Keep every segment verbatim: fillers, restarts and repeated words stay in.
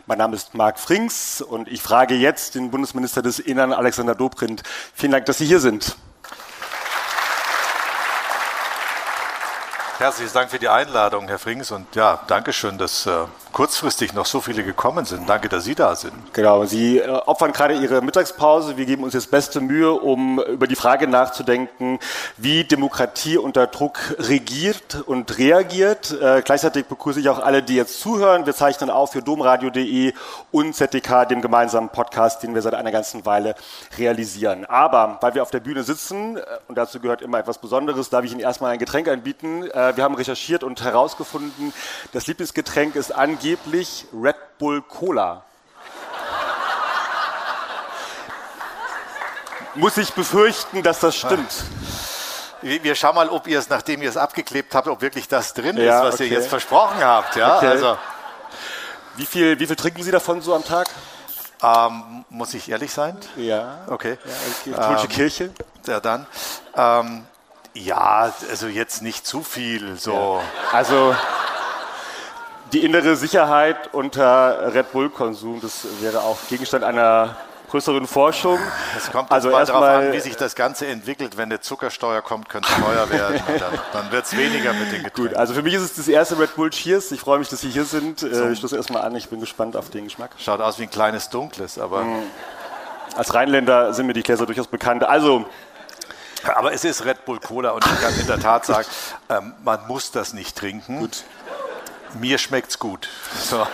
Mein Name ist Marc Frings und ich frage jetzt den Bundesminister des Innern, Alexander Dobrindt. Vielen Dank, dass Sie hier sind. Herzlichen Dank für die Einladung, Herr Frings. Und ja, danke schön, dass äh, kurzfristig noch so viele gekommen sind. Danke, dass Sie da sind. Genau, Sie äh, opfern gerade Ihre Mittagspause. Wir geben uns jetzt beste Mühe, um über die Frage nachzudenken, wie Demokratie unter Druck regiert und reagiert. Äh, gleichzeitig begrüße ich auch alle, die jetzt zuhören. Wir zeichnen auf für domradio punkt de und Z D K, dem gemeinsamen Podcast, den wir seit einer ganzen Weile realisieren. Aber weil wir auf der Bühne sitzen, äh, und dazu gehört immer etwas Besonderes, darf ich Ihnen erstmal ein Getränk anbieten. Äh, Wir haben recherchiert und herausgefunden, das Lieblingsgetränk ist angeblich Red Bull Cola. Muss ich befürchten, dass das stimmt? Wir schauen mal, ob ihr es, nachdem ihr es abgeklebt habt, ob wirklich das drin ja, ist, was okay. ihr jetzt versprochen habt. Ja? Okay. Also, wie viel, wie viel trinken Sie davon so am Tag? Ähm, muss ich ehrlich sein? Ja. Okay. Ja, katholische ähm, Kirche? Ja, dann. Ähm, Ja, also jetzt nicht zu viel. So. Ja. Also die innere Sicherheit unter Red Bull-Konsum, das wäre auch Gegenstand einer größeren Forschung. Es kommt also mal erst darauf mal, an, wie sich das Ganze entwickelt. Wenn eine Zuckersteuer kommt, könnte es teuer werden. Dann, dann wird es weniger mit den Getränken. Gut, also für mich ist es das erste Red Bull Cheers. Ich freue mich, dass Sie hier sind. So. Ich stoße erstmal an. Ich bin gespannt auf den Geschmack. Schaut aus wie ein kleines Dunkles, aber... Mhm. Als Rheinländer sind mir die Gläser durchaus bekannt. Also... Aber es ist Red Bull Cola und ich kann in der Tat sagen, ähm, man muss das nicht trinken. Gut. Mir schmeckt's gut. So.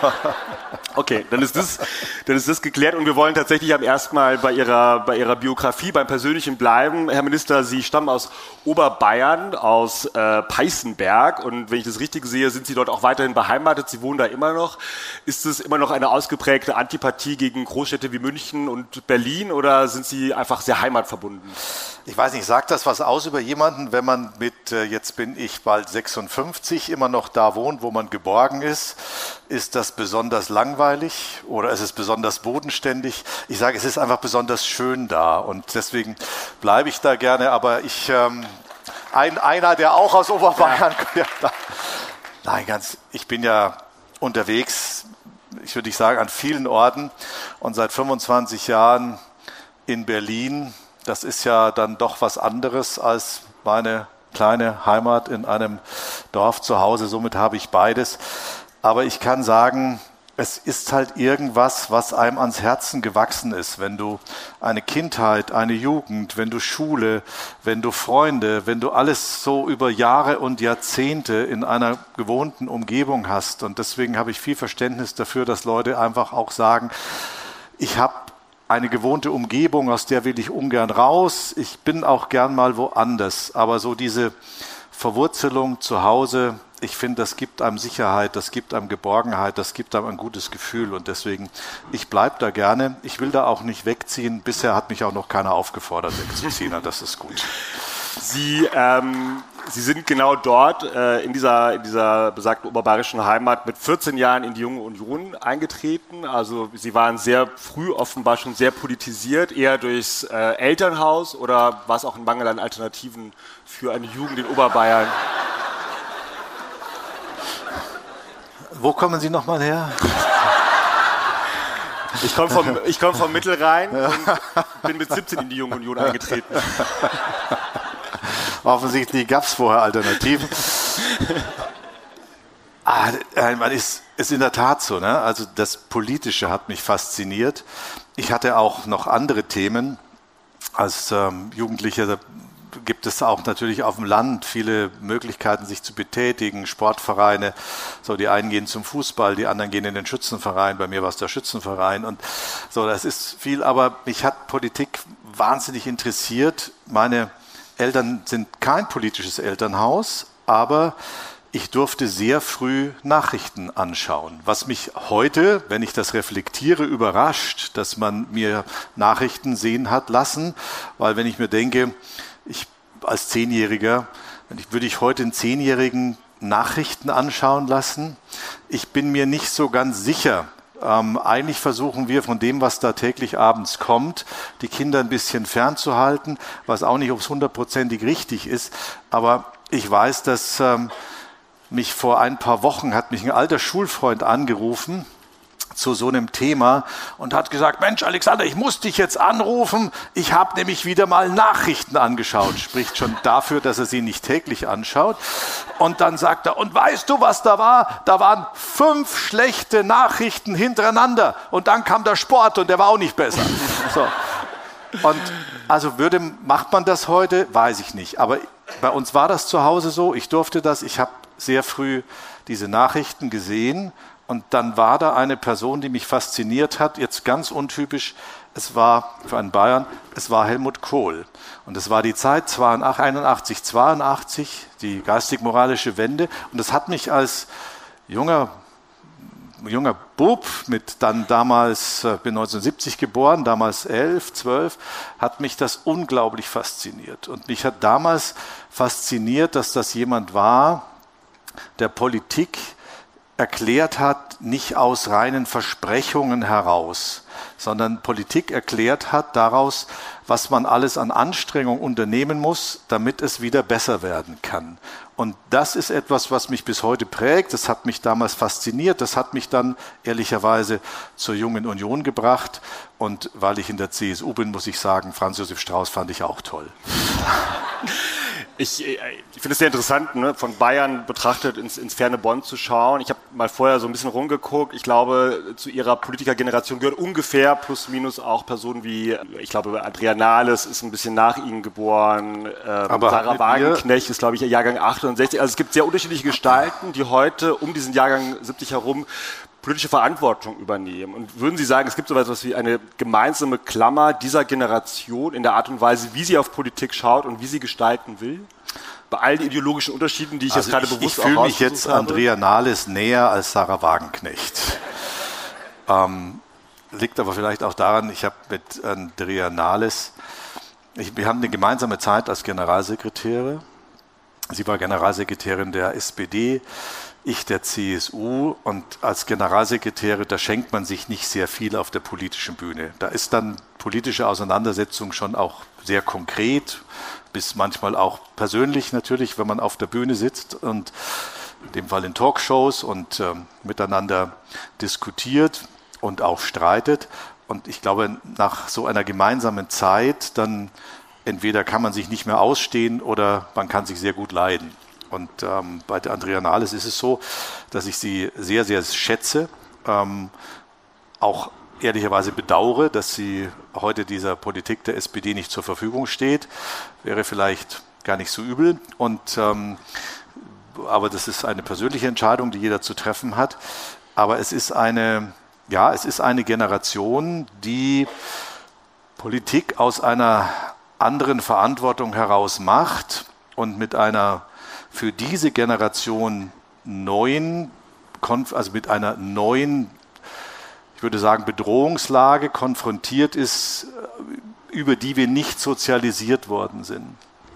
Okay, dann ist, das, dann ist das geklärt und wir wollen tatsächlich am ersten Mal bei Ihrer, bei Ihrer Biografie, beim Persönlichen bleiben. Herr Minister, Sie stammen aus Oberbayern, aus äh, Peißenberg und wenn ich das richtig sehe, sind Sie dort auch weiterhin beheimatet. Sie wohnen da immer noch. Ist es immer noch eine ausgeprägte Antipathie gegen Großstädte wie München und Berlin oder sind Sie einfach sehr heimatverbunden? Ich weiß nicht, sagt das was aus über jemanden, wenn man mit, äh, jetzt bin ich bald sechsundfünfzig, immer noch da wohnt, wo man geborgen ist? Ist das besonders langweilig oder ist es besonders bodenständig? Ich sage, es ist einfach besonders schön da und deswegen bleibe ich da gerne, aber ich, ähm, ein, einer, der auch aus Oberbayern kommt, ja, nein, ganz, ich bin ja unterwegs, ich würde nicht sagen, an vielen Orten und seit fünfundzwanzig Jahren in Berlin. Das ist ja dann doch was anderes als meine kleine Heimat in einem Dorf zu Hause. Somit habe ich beides. Aber ich kann sagen, es ist halt irgendwas, was einem ans Herzen gewachsen ist. Wenn du eine Kindheit, eine Jugend, wenn du Schule, wenn du Freunde, wenn du alles so über Jahre und Jahrzehnte in einer gewohnten Umgebung hast. Und deswegen habe ich viel Verständnis dafür, dass Leute einfach auch sagen, ich habe eine gewohnte Umgebung, aus der will ich ungern raus. Ich bin auch gern mal woanders. Aber so diese Verwurzelung zu Hause, ich finde, das gibt einem Sicherheit, das gibt einem Geborgenheit, das gibt einem ein gutes Gefühl. Und deswegen, ich bleibe da gerne. Ich will da auch nicht wegziehen. Bisher hat mich auch noch keiner aufgefordert, wegzuziehen. Und das ist gut. Sie, ähm, Sie sind genau dort äh, in, dieser, in dieser besagten oberbayerischen Heimat mit vierzehn Jahren in die Junge Union eingetreten. Also Sie waren sehr früh offenbar schon sehr politisiert, eher durchs äh, Elternhaus oder war es auch ein Mangel an Alternativen für eine Jugend in Oberbayern? Wo kommen Sie nochmal her? Ich komme vom, ich komm vom Mittelrhein und bin mit siebzehn in die Junge Union eingetreten. Offensichtlich gab es vorher Alternativen. ah, man ist, ist in der Tat so, ne? Also das Politische hat mich fasziniert. Ich hatte auch noch andere Themen. Als ähm, Jugendlicher gibt es auch natürlich auf dem Land viele Möglichkeiten, sich zu betätigen, Sportvereine. So, die einen gehen zum Fußball, die anderen gehen in den Schützenverein. Bei mir war es der Schützenverein und so. Das ist viel, aber mich hat Politik wahnsinnig interessiert. Meine Eltern sind kein politisches Elternhaus, aber ich durfte sehr früh Nachrichten anschauen. Was mich heute, wenn ich das reflektiere, überrascht, dass man mir Nachrichten sehen hat lassen, weil wenn ich mir denke, ich als Zehnjähriger, würde ich heute einen Zehnjährigen Nachrichten anschauen lassen? Ich bin mir nicht so ganz sicher. Ähm, eigentlich versuchen wir von dem, was da täglich abends kommt, die Kinder ein bisschen fernzuhalten, was auch nicht ob es hundertprozentig richtig ist. Aber ich weiß, dass ähm, mich vor ein paar Wochen hat mich ein alter Schulfreund angerufen, zu so einem Thema und hat gesagt, Mensch, Alexander, ich muss dich jetzt anrufen, ich habe nämlich wieder mal Nachrichten angeschaut. Spricht schon dafür, dass er sie nicht täglich anschaut. Und dann sagt er, und weißt du, was da war? Da waren fünf schlechte Nachrichten hintereinander und dann kam der Sport und der war auch nicht besser. So. Und also würde, macht man das heute? Weiß ich nicht. Aber bei uns war das zu Hause so, ich durfte das, ich habe sehr früh diese Nachrichten gesehen. Und dann war da eine Person, die mich fasziniert hat, jetzt ganz untypisch, es war für einen Bayern, es war Helmut Kohl. Und es war die Zeit einundachtzig, zweiundachtzig, die geistig-moralische Wende. Und das hat mich als junger, junger Bub, mit dann damals, bin neunzehnhundertsiebzig geboren, damals elf, zwölf, hat mich das unglaublich fasziniert. Und mich hat damals fasziniert, dass das jemand war, der Politik erklärt hat, nicht aus reinen Versprechungen heraus, sondern Politik erklärt hat daraus, was man alles an Anstrengung unternehmen muss, damit es wieder besser werden kann. Und das ist etwas, was mich bis heute prägt. Das hat mich damals fasziniert. Das hat mich dann ehrlicherweise zur Jungen Union gebracht. Und weil ich in der C S U bin, muss ich sagen, Franz Josef Strauß fand ich auch toll. Ich, ich finde es sehr interessant, ne, von Bayern betrachtet ins, ins ferne Bonn zu schauen. Ich habe mal vorher so ein bisschen rumgeguckt. Ich glaube, zu ihrer Politikergeneration gehört ungefähr plus minus auch Personen wie, ich glaube, Andrea Nahles ist ein bisschen nach ihnen geboren. Ähm, Aber Sarah Wagenknecht ist, glaube ich, Jahrgang achtundsechzig. Also es gibt sehr unterschiedliche Gestalten, die heute um diesen Jahrgang siebzig herum politische Verantwortung übernehmen. Und würden Sie sagen, es gibt so etwas wie eine gemeinsame Klammer dieser Generation in der Art und Weise, wie sie auf Politik schaut und wie sie gestalten will? Bei all den ideologischen Unterschieden, die ich also jetzt gerade ich, bewusst ich fühle mich jetzt habe. Andrea Nahles näher als Sarah Wagenknecht. ähm, liegt aber vielleicht auch daran, ich habe mit Andrea Nahles, ich, wir haben eine gemeinsame Zeit als Generalsekretäre. Sie war Generalsekretärin der S P D, ich der C S U, und als Generalsekretäre, da schenkt man sich nicht sehr viel auf der politischen Bühne. Da ist dann politische Auseinandersetzung schon auch sehr konkret, bis manchmal auch persönlich natürlich, wenn man auf der Bühne sitzt und in dem Fall in Talkshows und äh, miteinander diskutiert und auch streitet. Und ich glaube, nach so einer gemeinsamen Zeit, dann entweder kann man sich nicht mehr ausstehen oder man kann sich sehr gut leiden. Und ähm, bei der Andrea Nahles ist es so, dass ich sie sehr, sehr schätze, ähm, auch ehrlicherweise bedauere, dass sie heute dieser Politik der S P D nicht zur Verfügung steht. Wäre vielleicht gar nicht so übel. Und, ähm, aber das ist eine persönliche Entscheidung, die jeder zu treffen hat. Aber es ist eine, ja, es ist eine Generation, die Politik aus einer anderen Verantwortung heraus macht und mit einer für diese Generation neuen, also mit einer neuen, ich würde sagen, Bedrohungslage konfrontiert ist, über die wir nicht sozialisiert worden sind.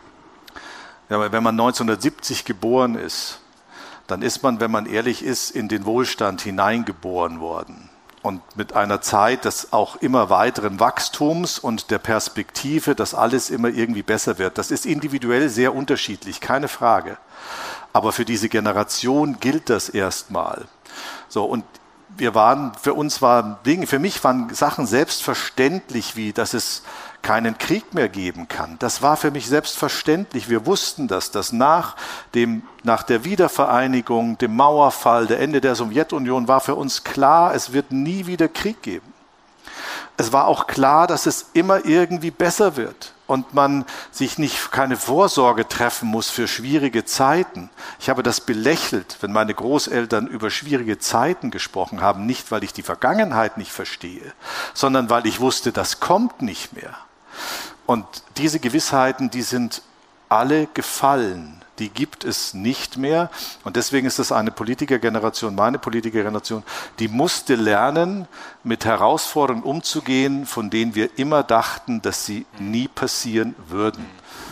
Ja, wenn man neunzehnhundertsiebzig geboren ist, dann ist man, wenn man ehrlich ist, in den Wohlstand hineingeboren worden. Und mit einer Zeit des auch immer weiteren Wachstums und der Perspektive, dass alles immer irgendwie besser wird. Das ist individuell sehr unterschiedlich, keine Frage. Aber für diese Generation gilt das erstmal. So, und wir waren, für uns waren Dinge, für mich waren Sachen selbstverständlich, wie dass es keinen Krieg mehr geben kann. Das war für mich selbstverständlich. Wir wussten das, dass nach dem, nach der Wiedervereinigung, dem Mauerfall, der Ende der Sowjetunion, war für uns klar, es wird nie wieder Krieg geben. Es war auch klar, dass es immer irgendwie besser wird und man sich nicht keine Vorsorge treffen muss für schwierige Zeiten. Ich habe das belächelt, wenn meine Großeltern über schwierige Zeiten gesprochen haben, nicht weil ich die Vergangenheit nicht verstehe, sondern weil ich wusste, das kommt nicht mehr. Und diese Gewissheiten, die sind alle gefallen. Die gibt es nicht mehr. Und deswegen ist es eine Politikergeneration, meine Politikergeneration, die musste lernen, mit Herausforderungen umzugehen, von denen wir immer dachten, dass sie nie passieren würden.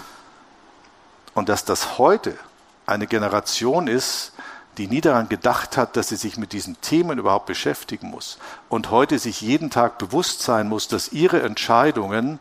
Und dass das heute eine Generation ist, die nie daran gedacht hat, dass sie sich mit diesen Themen überhaupt beschäftigen muss. Und heute sich jeden Tag bewusst sein muss, dass ihre Entscheidungen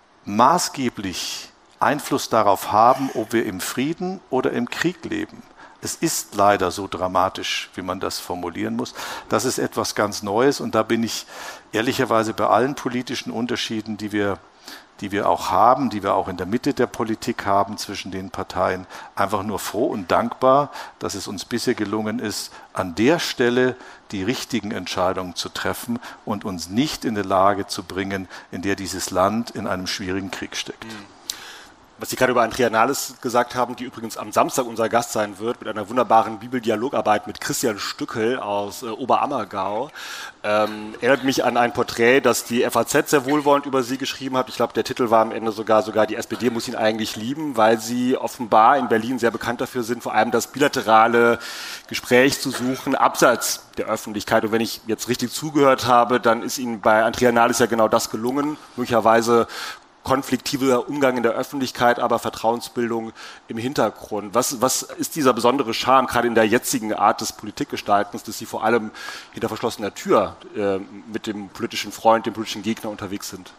maßgeblich Einfluss darauf haben, ob wir im Frieden oder im Krieg leben. Es ist leider so dramatisch, wie man das formulieren muss. Das ist etwas ganz Neues und da bin ich ehrlicherweise bei allen politischen Unterschieden, die wir, die wir auch haben, die wir auch in der Mitte der Politik haben zwischen den Parteien, einfach nur froh und dankbar, dass es uns bisher gelungen ist, an der Stelle die richtigen Entscheidungen zu treffen und uns nicht in die Lage zu bringen, in der dieses Land in einem schwierigen Krieg steckt. Mhm. Was Sie gerade über Andrea Nahles gesagt haben, die übrigens am Samstag unser Gast sein wird, mit einer wunderbaren Bibeldialogarbeit mit Christian Stückel aus äh, Oberammergau, ähm, erinnert mich an ein Porträt, das die F A Z sehr wohlwollend über Sie geschrieben hat. Ich glaube, der Titel war am Ende sogar, sogar die S P D muss ihn eigentlich lieben, weil Sie offenbar in Berlin sehr bekannt dafür sind, vor allem das bilaterale Gespräch zu suchen, abseits der Öffentlichkeit. Und wenn ich jetzt richtig zugehört habe, dann ist Ihnen bei Andrea Nahles ja genau das gelungen, möglicherweise konfliktiver Umgang in der Öffentlichkeit, aber Vertrauensbildung im Hintergrund. Was, was ist dieser besondere Charme, gerade in der jetzigen Art des Politikgestaltens, dass Sie vor allem hinter verschlossener Tür äh, mit dem politischen Freund, dem politischen Gegner unterwegs sind?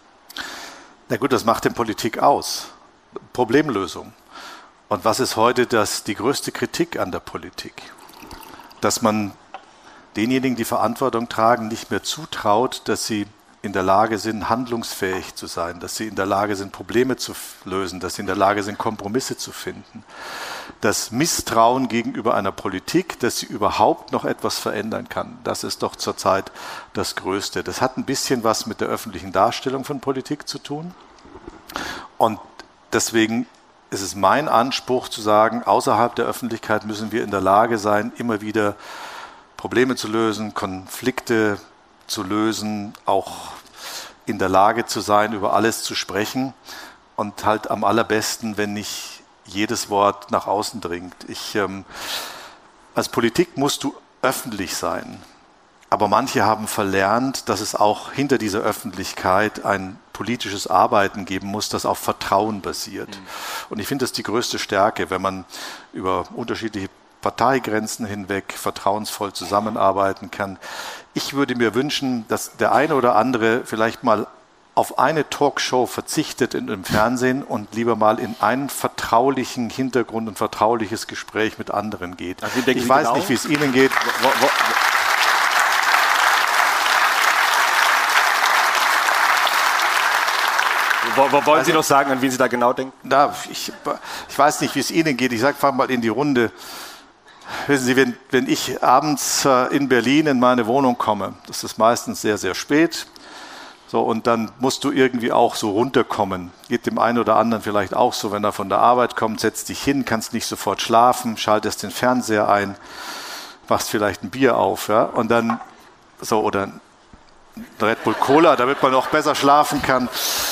Na gut, das macht denn Politik aus. Problemlösung. Und was ist heute das, die größte Kritik an der Politik? Dass man denjenigen, die Verantwortung tragen, nicht mehr zutraut, dass sie in der Lage sind, handlungsfähig zu sein, dass sie in der Lage sind, Probleme zu lösen, dass sie in der Lage sind, Kompromisse zu finden. Das Misstrauen gegenüber einer Politik, dass sie überhaupt noch etwas verändern kann, das ist doch zurzeit das Größte. Das hat ein bisschen was mit der öffentlichen Darstellung von Politik zu tun. Und deswegen ist es mein Anspruch zu sagen, außerhalb der Öffentlichkeit müssen wir in der Lage sein, immer wieder Probleme zu lösen, Konflikte zu lösen, auch in der Lage zu sein, über alles zu sprechen und halt am allerbesten, wenn nicht jedes Wort nach außen dringt. Ich, ähm, als Politik musst du öffentlich sein, aber manche haben verlernt, dass es auch hinter dieser Öffentlichkeit ein politisches Arbeiten geben muss, das auf Vertrauen basiert. Mhm. Und ich finde das die größte Stärke, wenn man über unterschiedliche Parteigrenzen hinweg vertrauensvoll zusammenarbeiten kann. Ich würde mir wünschen, dass der eine oder andere vielleicht mal auf eine Talkshow verzichtet in dem Fernsehen und lieber mal in einen vertraulichen Hintergrund und vertrauliches Gespräch mit anderen geht. Also, ich weiß genau nicht, wie es Ihnen geht. Wo, wo, wo, wo, wollen Sie also, noch sagen, an wen Sie da genau denken? Na, ich, ich weiß nicht, wie es Ihnen geht. Ich sage, fang mal in die Runde. Wissen Sie, wenn, wenn ich abends äh, in Berlin in meine Wohnung komme, das ist meistens sehr, sehr spät, so, und dann musst du irgendwie auch so runterkommen. Geht dem einen oder anderen vielleicht auch so, wenn er von der Arbeit kommt, setzt dich hin, kannst nicht sofort schlafen, schaltest den Fernseher ein, machst vielleicht ein Bier auf, ja, und dann so, oder ein Red Bull Cola, damit man auch besser schlafen kann.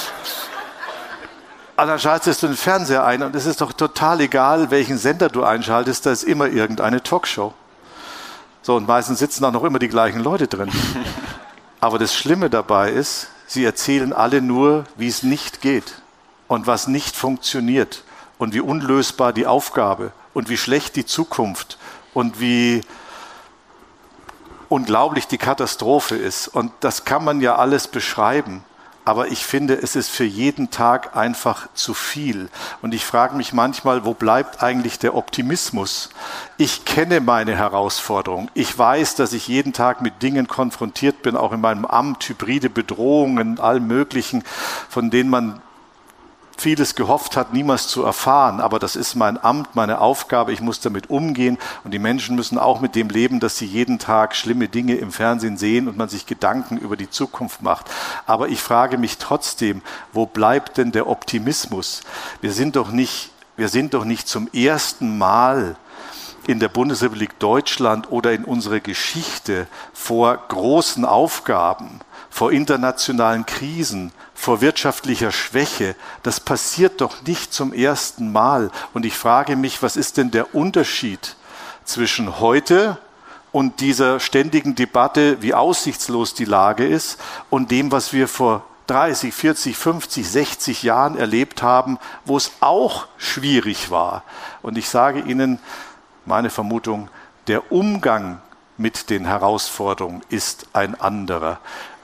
Und dann schaltest du den Fernseher ein und es ist doch total egal, welchen Sender du einschaltest, da ist immer irgendeine Talkshow. So, und meistens sitzen auch noch immer die gleichen Leute drin. Aber das Schlimme dabei ist, sie erzählen alle nur, wie es nicht geht und was nicht funktioniert und wie unlösbar die Aufgabe und wie schlecht die Zukunft und wie unglaublich die Katastrophe ist. Und das kann man ja alles beschreiben. Aber ich finde, es ist für jeden Tag einfach zu viel. Und ich frage mich manchmal, wo bleibt eigentlich der Optimismus? Ich kenne meine Herausforderung. Ich weiß, dass ich jeden Tag mit Dingen konfrontiert bin, auch in meinem Amt, hybride Bedrohungen, allem Möglichen, von denen man vieles gehofft hat, niemals zu erfahren. Aber das ist mein Amt, meine Aufgabe. Ich muss damit umgehen. Und die Menschen müssen auch mit dem leben, dass sie jeden Tag schlimme Dinge im Fernsehen sehen und man sich Gedanken über die Zukunft macht. Aber ich frage mich trotzdem, wo bleibt denn der Optimismus? Wir sind doch nicht, wir sind doch nicht zum ersten Mal in der Bundesrepublik Deutschland oder in unserer Geschichte vor großen Aufgaben, vor internationalen Krisen, vor wirtschaftlicher Schwäche. Das passiert doch nicht zum ersten Mal. Und ich frage mich, was ist denn der Unterschied zwischen heute und dieser ständigen Debatte, wie aussichtslos die Lage ist, und dem, was wir vor dreißig, vierzig, fünfzig, sechzig Jahren erlebt haben, wo es auch schwierig war. Und ich sage Ihnen, meine Vermutung, der Umgang mit den Herausforderungen ist ein anderer.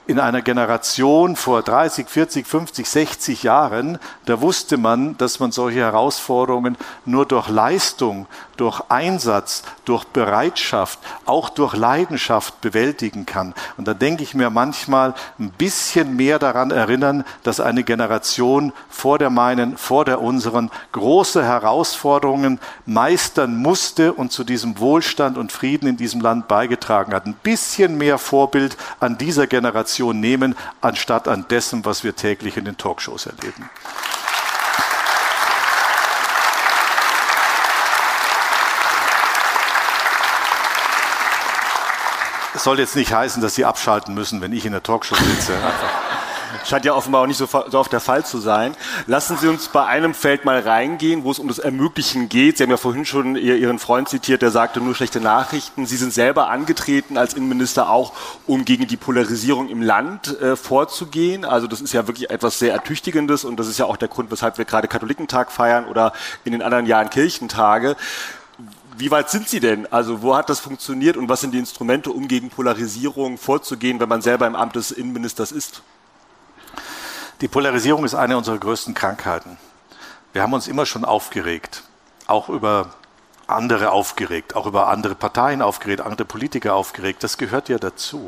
in einer Generation vor dreißig, vierzig, fünfzig, sechzig Jahren, da wusste man, dass man solche Herausforderungen nur durch Leistung, durch Einsatz, durch Bereitschaft, auch durch Leidenschaft bewältigen kann. Und da denke ich mir manchmal ein bisschen mehr daran erinnern, dass eine Generation vor der meinen, vor der unseren große Herausforderungen meistern musste und zu diesem Wohlstand und Frieden in diesem Land beigetragen hat. Ein bisschen mehr Vorbild an dieser Generation nehmen, anstatt an dessen, was wir täglich in den Talkshows erleben. Es soll jetzt nicht heißen, dass Sie abschalten müssen, wenn ich in der Talkshow sitze. Scheint ja offenbar auch nicht so, so oft der Fall zu sein. Lassen Sie uns bei einem Feld mal reingehen, wo es um das Ermöglichen geht. Sie haben ja vorhin schon Ihren Freund zitiert, der sagte nur schlechte Nachrichten. Sie sind selber angetreten als Innenminister auch, um gegen die Polarisierung im Land äh, vorzugehen. Also das ist ja wirklich etwas sehr Ertüchtigendes und das ist ja auch der Grund, weshalb wir gerade Katholikentag feiern oder in den anderen Jahren Kirchentage. Wie weit sind Sie denn? Also wo hat das funktioniert und was sind die Instrumente, um gegen Polarisierung vorzugehen, wenn man selber im Amt des Innenministers ist? Die Polarisierung ist eine unserer größten Krankheiten. Wir haben uns immer schon aufgeregt, auch über andere aufgeregt, auch über andere Parteien aufgeregt, andere Politiker aufgeregt. Das gehört ja dazu.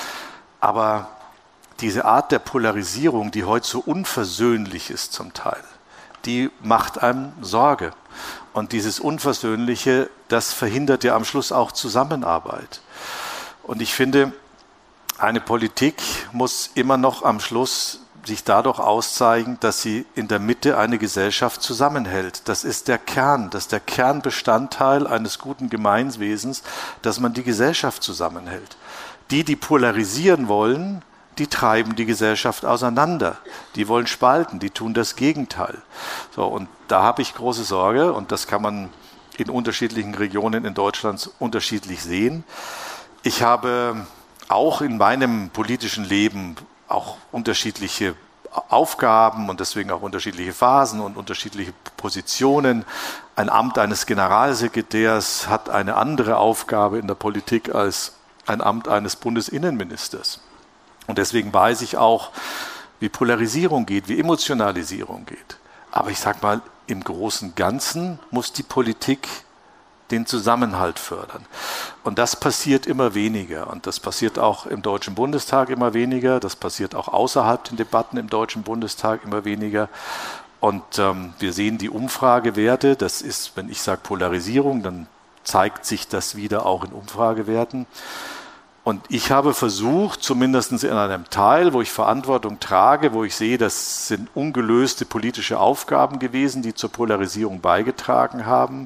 Aber diese Art der Polarisierung, die heute so unversöhnlich ist zum Teil, die macht einem Sorge. Und dieses Unversöhnliche, das verhindert ja am Schluss auch Zusammenarbeit. Und ich finde, eine Politik muss immer noch am Schluss sich dadurch auszeichnen, dass sie in der Mitte eine Gesellschaft zusammenhält. Das ist der Kern, das ist der Kernbestandteil eines guten Gemeinwesens, dass man die Gesellschaft zusammenhält. Die, die polarisieren wollen, die treiben die Gesellschaft auseinander. Die wollen spalten, die tun das Gegenteil. So, und da habe ich große Sorge, und das kann man in unterschiedlichen Regionen in Deutschland unterschiedlich sehen. Ich habe auch in meinem politischen Leben auch unterschiedliche Aufgaben und deswegen auch unterschiedliche Phasen und unterschiedliche Positionen. Ein Amt eines Generalsekretärs hat eine andere Aufgabe in der Politik als ein Amt eines Bundesinnenministers. Und deswegen weiß ich auch, wie Polarisierung geht, wie Emotionalisierung geht. Aber ich sage mal, im Großen und Ganzen muss die Politik den Zusammenhalt fördern. Und das passiert immer weniger. Und das passiert auch im Deutschen Bundestag immer weniger. Das passiert auch außerhalb den Debatten im Deutschen Bundestag immer weniger. Und ähm, wir sehen die Umfragewerte. Das ist, wenn ich sage Polarisierung, dann zeigt sich das wieder auch in Umfragewerten. Und ich habe versucht, zumindest in einem Teil, wo ich Verantwortung trage, wo ich sehe, das sind ungelöste politische Aufgaben gewesen, die zur Polarisierung beigetragen haben,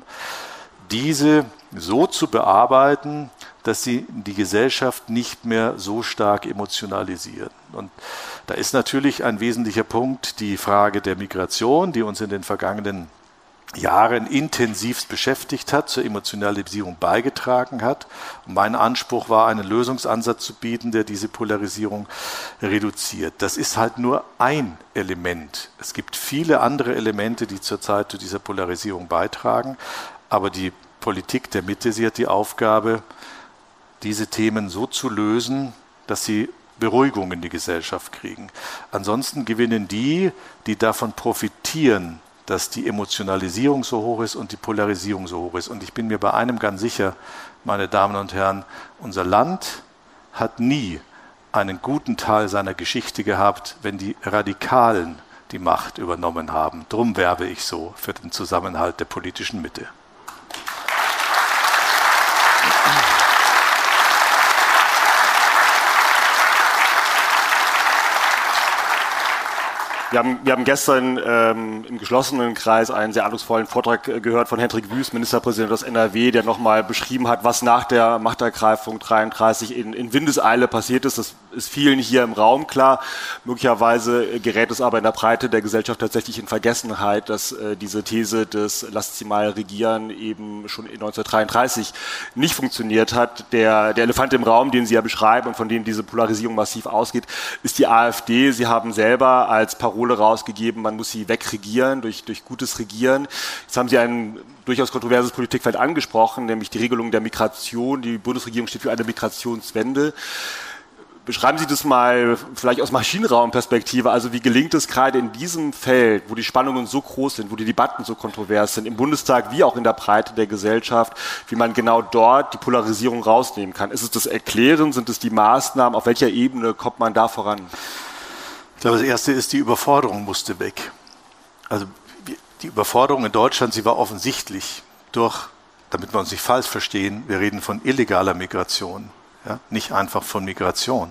diese so zu bearbeiten, dass sie die Gesellschaft nicht mehr so stark emotionalisieren. Und da ist natürlich ein wesentlicher Punkt die Frage der Migration, die uns in den vergangenen Jahren intensivst beschäftigt hat, zur Emotionalisierung beigetragen hat. Und mein Anspruch war, einen Lösungsansatz zu bieten, der diese Polarisierung reduziert. Das ist halt nur ein Element. Es gibt viele andere Elemente, die zurzeit zu dieser Polarisierung beitragen. Aber die Politik der Mitte, sie hat die Aufgabe, diese Themen so zu lösen, dass sie Beruhigung in die Gesellschaft kriegen. Ansonsten gewinnen die, die davon profitieren, dass die Emotionalisierung so hoch ist und die Polarisierung so hoch ist. Und ich bin mir bei einem ganz sicher, meine Damen und Herren, unser Land hat nie einen guten Teil seiner Geschichte gehabt, wenn die Radikalen die Macht übernommen haben. Drum werbe ich so für den Zusammenhalt der politischen Mitte. Wir haben, wir haben gestern ähm, im geschlossenen Kreis einen sehr eindrucksvollen Vortrag äh, gehört von Hendrik Wüst, Ministerpräsident des N R W, der nochmal beschrieben hat, was nach der Machtergreifung dreiunddreißig in, in Windeseile passiert ist. Das ist vielen hier im Raum klar. Möglicherweise gerät es aber in der Breite der Gesellschaft tatsächlich in Vergessenheit, dass äh, diese These des Lasst sie mal regieren eben schon in neunzehnhundertdreiunddreißig nicht funktioniert hat. Der, der Elefant im Raum, den Sie ja beschreiben und von dem diese Polarisierung massiv ausgeht, ist die AfD. Sie haben selber als Parole rausgegeben, man muss sie wegregieren durch, durch gutes Regieren. Jetzt haben Sie ein durchaus kontroverses Politikfeld angesprochen, nämlich die Regelung der Migration. Die Bundesregierung steht für eine Migrationswende. Beschreiben Sie das mal vielleicht aus Maschinenraumperspektive. Also wie gelingt es gerade in diesem Feld, wo die Spannungen so groß sind, wo die Debatten so kontrovers sind, im Bundestag wie auch in der Breite der Gesellschaft, wie man genau dort die Polarisierung rausnehmen kann? Ist es das Erklären? Sind es die Maßnahmen? Auf welcher Ebene kommt man da voran? Ich glaube, das Erste ist, die Überforderung musste weg. Also die Überforderung in Deutschland, sie war offensichtlich durch, damit wir uns nicht falsch verstehen, wir reden von illegaler Migration. Ja, nicht einfach von Migration.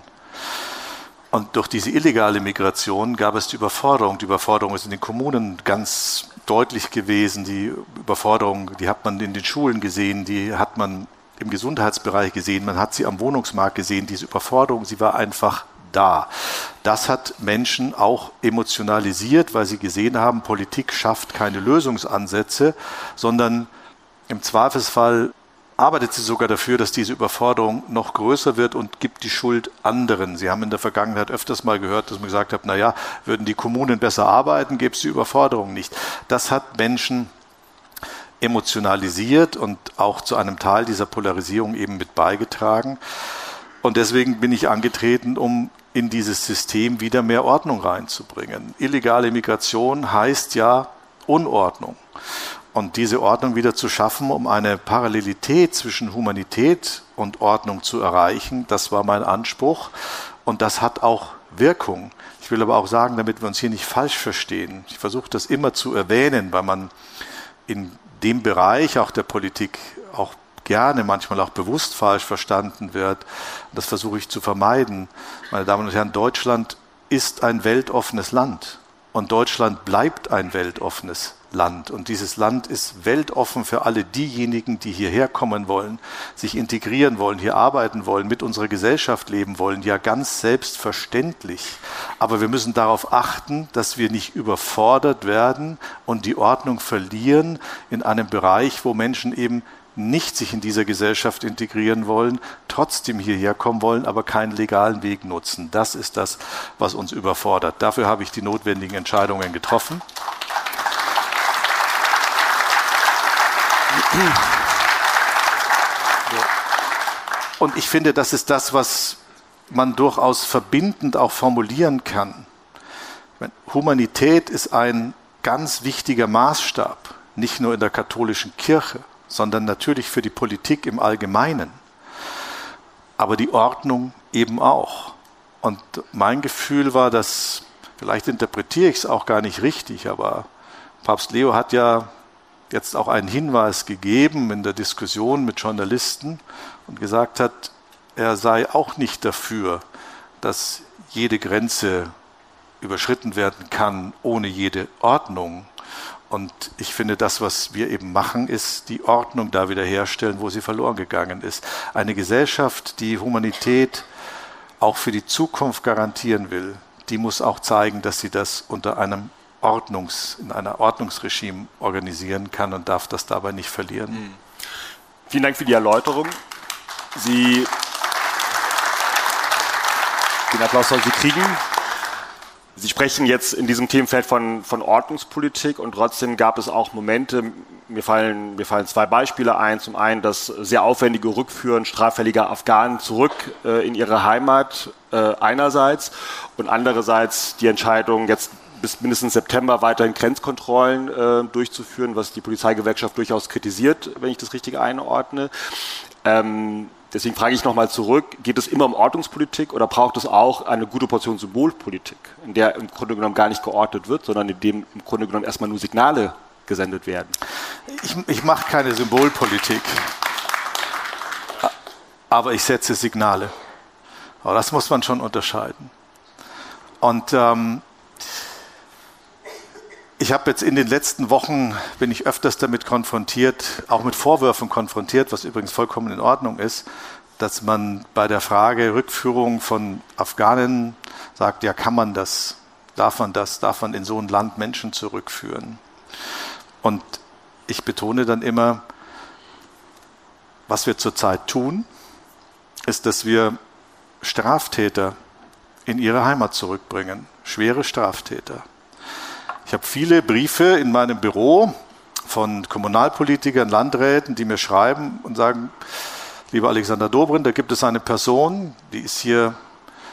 Und durch diese illegale Migration gab es die Überforderung. Die Überforderung ist in den Kommunen ganz deutlich gewesen. Die Überforderung, die hat man in den Schulen gesehen, die hat man im Gesundheitsbereich gesehen, man hat sie am Wohnungsmarkt gesehen. Diese Überforderung, sie war einfach da. Das hat Menschen auch emotionalisiert, weil sie gesehen haben, Politik schafft keine Lösungsansätze, sondern im Zweifelsfall arbeitet sie sogar dafür, dass diese Überforderung noch größer wird und gibt die Schuld anderen. Sie haben in der Vergangenheit öfters mal gehört, dass man gesagt hat, naja, würden die Kommunen besser arbeiten, gäbe es die Überforderung nicht. Das hat Menschen emotionalisiert und auch zu einem Teil dieser Polarisierung eben mit beigetragen. Und deswegen bin ich angetreten, um in dieses System wieder mehr Ordnung reinzubringen. Illegale Migration heißt ja Unordnung. Und diese Ordnung wieder zu schaffen, um eine Parallelität zwischen Humanität und Ordnung zu erreichen, das war mein Anspruch. Und das hat auch Wirkung. Ich will aber auch sagen, damit wir uns hier nicht falsch verstehen, ich versuche das immer zu erwähnen, weil man in dem Bereich auch der Politik auch gerne, manchmal auch bewusst falsch verstanden wird. Das versuche ich zu vermeiden. Meine Damen und Herren, Deutschland ist ein weltoffenes Land. Und Deutschland bleibt ein weltoffenes Land. Und dieses Land ist weltoffen für alle diejenigen, die hierher kommen wollen, sich integrieren wollen, hier arbeiten wollen, mit unserer Gesellschaft leben wollen. Ja, ganz selbstverständlich. Aber wir müssen darauf achten, dass wir nicht überfordert werden und die Ordnung verlieren in einem Bereich, wo Menschen eben nicht sich in dieser Gesellschaft integrieren wollen, trotzdem hierher kommen wollen, aber keinen legalen Weg nutzen. Das ist das, was uns überfordert. Dafür habe ich die notwendigen Entscheidungen getroffen. Und ich finde, das ist das, was man durchaus verbindend auch formulieren kann. Humanität ist ein ganz wichtiger Maßstab, nicht nur in der katholischen Kirche, sondern natürlich für die Politik im Allgemeinen, aber die Ordnung eben auch. Und mein Gefühl war, dass, vielleicht interpretiere ich es auch gar nicht richtig, aber Papst Leo hat ja jetzt auch einen Hinweis gegeben in der Diskussion mit Journalisten und gesagt hat, er sei auch nicht dafür, dass jede Grenze überschritten werden kann ohne jede Ordnung. Und ich finde, das, was wir eben machen, ist die Ordnung da wiederherstellen, wo sie verloren gegangen ist. Eine Gesellschaft, die Humanität auch für die Zukunft garantieren will, die muss auch zeigen, dass sie das unter einem Ordnungs, in einer Ordnungsregime organisieren kann und darf das dabei nicht verlieren. Mhm. Vielen Dank für die Erläuterung. Sie, den Applaus sollen Sie kriegen. Sie sprechen jetzt in diesem Themenfeld von, von Ordnungspolitik und trotzdem gab es auch Momente, mir fallen, mir fallen zwei Beispiele ein. Zum einen das sehr aufwendige Rückführen straffälliger Afghanen zurück äh, in ihre Heimat äh, einerseits und andererseits die Entscheidung, jetzt bis mindestens September weiterhin Grenzkontrollen äh, durchzuführen, was die Polizeigewerkschaft durchaus kritisiert, wenn ich das richtig einordne. Ähm, Deswegen frage ich nochmal zurück, geht es immer um Ordnungspolitik oder braucht es auch eine gute Portion Symbolpolitik, in der im Grunde genommen gar nicht geordnet wird, sondern in dem im Grunde genommen erstmal nur Signale gesendet werden? Ich, ich mache keine Symbolpolitik, aber ich setze Signale. Aber das muss man schon unterscheiden. Und ähm, ich habe jetzt in den letzten Wochen, bin ich öfters damit konfrontiert, auch mit Vorwürfen konfrontiert, was übrigens vollkommen in Ordnung ist, dass man bei der Frage Rückführung von Afghanen sagt, ja, kann man das, darf man das, darf man in so ein Land Menschen zurückführen? Und ich betone dann immer, was wir zurzeit tun, ist, dass wir Straftäter in ihre Heimat zurückbringen, schwere Straftäter. Ich habe viele Briefe in meinem Büro von Kommunalpolitikern, Landräten, die mir schreiben und sagen, lieber Alexander Dobrindt, da gibt es eine Person, die ist hier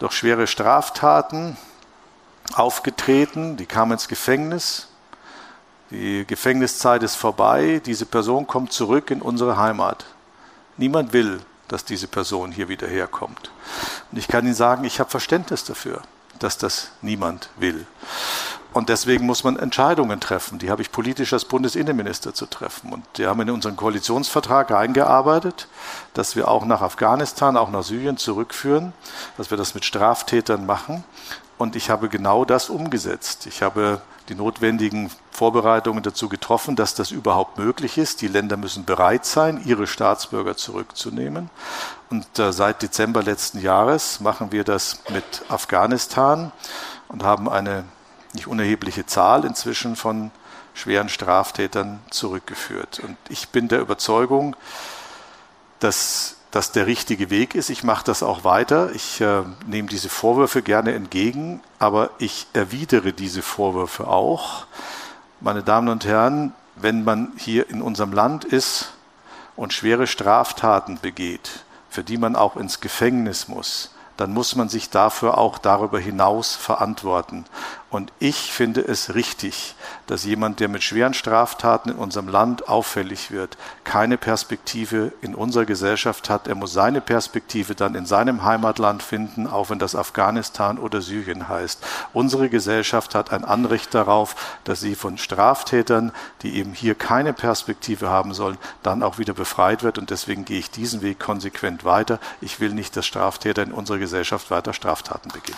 durch schwere Straftaten aufgetreten, die kam ins Gefängnis. Die Gefängniszeit ist vorbei, diese Person kommt zurück in unsere Heimat. Niemand will, dass diese Person hier wieder herkommt. Und ich kann Ihnen sagen, ich habe Verständnis dafür, dass das niemand will. Und deswegen muss man Entscheidungen treffen. Die habe ich politisch als Bundesinnenminister zu treffen. Und wir haben in unseren Koalitionsvertrag eingearbeitet, dass wir auch nach Afghanistan, auch nach Syrien zurückführen, dass wir das mit Straftätern machen. Und ich habe genau das umgesetzt. Ich habe die notwendigen Vorbereitungen dazu getroffen, dass das überhaupt möglich ist. Die Länder müssen bereit sein, ihre Staatsbürger zurückzunehmen. Und äh, seit Dezember letzten Jahres machen wir das mit Afghanistan und haben eine nicht unerhebliche Zahl inzwischen von schweren Straftätern zurückgeführt. Und ich bin der Überzeugung, dass das der richtige Weg ist. Ich mache das auch weiter. Ich äh, nehme diese Vorwürfe gerne entgegen, aber ich erwidere diese Vorwürfe auch. Meine Damen und Herren, wenn man hier in unserem Land ist und schwere Straftaten begeht, für die man auch ins Gefängnis muss, dann muss man sich dafür auch darüber hinaus verantworten. Und ich finde es richtig, dass jemand, der mit schweren Straftaten in unserem Land auffällig wird, keine Perspektive in unserer Gesellschaft hat. Er muss seine Perspektive dann in seinem Heimatland finden, auch wenn das Afghanistan oder Syrien heißt. Unsere Gesellschaft hat ein Anrecht darauf, dass sie von Straftätern, die eben hier keine Perspektive haben sollen, dann auch wieder befreit wird. Und deswegen gehe ich diesen Weg konsequent weiter. Ich will nicht, dass Straftäter in unserer Gesellschaft weiter Straftaten begehen.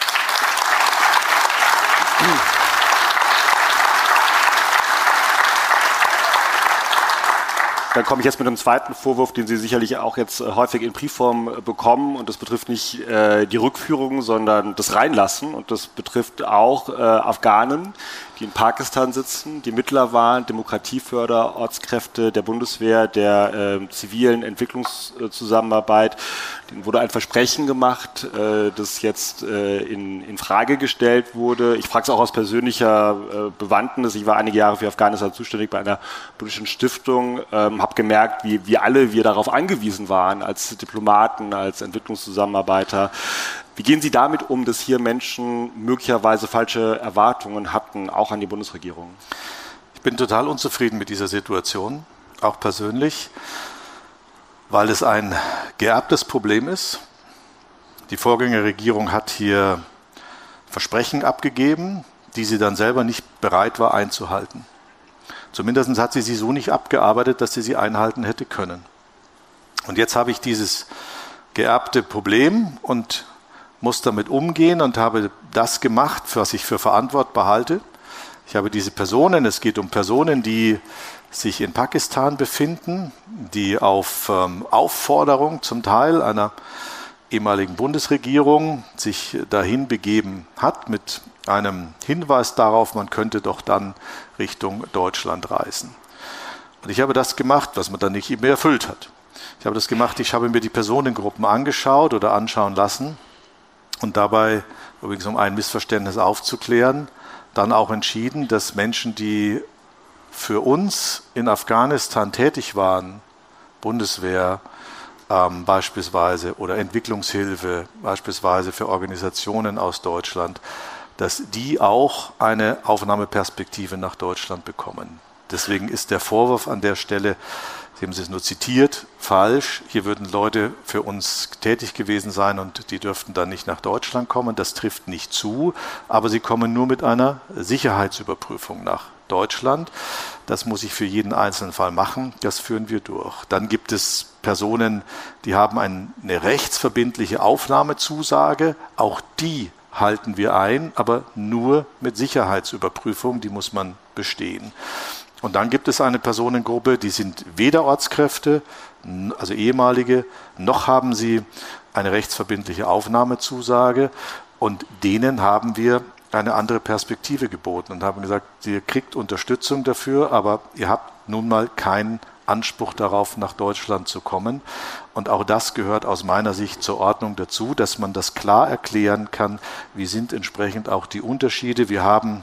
Dann komme ich jetzt mit einem zweiten Vorwurf, den Sie sicherlich auch jetzt häufig in Briefform bekommen. Und das betrifft nicht äh, die Rückführung, sondern das Reinlassen. Und das betrifft auch äh, Afghanen, die in Pakistan sitzen, die Mittler waren, Demokratieförderortskräfte der Bundeswehr, der äh, zivilen Entwicklungszusammenarbeit. Denen wurde ein Versprechen gemacht, äh, das jetzt äh, in, in Frage gestellt wurde. Ich frage es auch aus persönlicher äh, Bewandtnis. Ich war einige Jahre für Afghanistan zuständig bei einer politischen Stiftung, ähm, habe gemerkt, wie, wie alle wir darauf angewiesen waren, als Diplomaten, als Entwicklungszusammenarbeiter. Wie gehen Sie damit um, dass hier Menschen möglicherweise falsche Erwartungen hatten, auch an die Bundesregierung? Ich bin total unzufrieden mit dieser Situation, auch persönlich, weil es ein geerbtes Problem ist. Die Vorgängerregierung hat hier Versprechen abgegeben, die sie dann selber nicht bereit war einzuhalten. Zumindest hat sie sie so nicht abgearbeitet, dass sie sie einhalten hätte können. Und jetzt habe ich dieses geerbte Problem und muss damit umgehen und habe das gemacht, was ich für verantwortbar halte. Ich habe diese Personen, es geht um Personen, die sich in Pakistan befinden, die auf ähm, Aufforderung zum Teil einer ehemaligen Bundesregierung sich dahin begeben hat, mit einem Hinweis darauf, man könnte doch dann Richtung Deutschland reisen. Und ich habe das gemacht, was man dann nicht mehr erfüllt hat. Ich habe das gemacht, ich habe mir die Personengruppen angeschaut oder anschauen lassen und dabei, übrigens um ein Missverständnis aufzuklären, dann auch entschieden, dass Menschen, die für uns in Afghanistan tätig waren, Bundeswehr ähm, beispielsweise oder Entwicklungshilfe beispielsweise für Organisationen aus Deutschland, dass die auch eine Aufnahmeperspektive nach Deutschland bekommen. Deswegen ist der Vorwurf an der Stelle, Sie haben es nur zitiert, falsch. Hier würden Leute für uns tätig gewesen sein und die dürften dann nicht nach Deutschland kommen. Das trifft nicht zu, aber sie kommen nur mit einer Sicherheitsüberprüfung nach Deutschland. Das muss ich für jeden einzelnen Fall machen. Das führen wir durch. Dann gibt es Personen, die haben eine rechtsverbindliche Aufnahmezusage. Auch die halten wir ein, aber nur mit Sicherheitsüberprüfung. Die muss man bestehen. Und dann gibt es eine Personengruppe, die sind weder Ortskräfte, also ehemalige, noch haben sie eine rechtsverbindliche Aufnahmezusage. Und denen haben wir eine andere Perspektive geboten und haben gesagt, ihr kriegt Unterstützung dafür, aber ihr habt nun mal keinen Anspruch darauf, nach Deutschland zu kommen. Und auch das gehört aus meiner Sicht zur Ordnung dazu, dass man das klar erklären kann, wie sind entsprechend auch die Unterschiede. Wir haben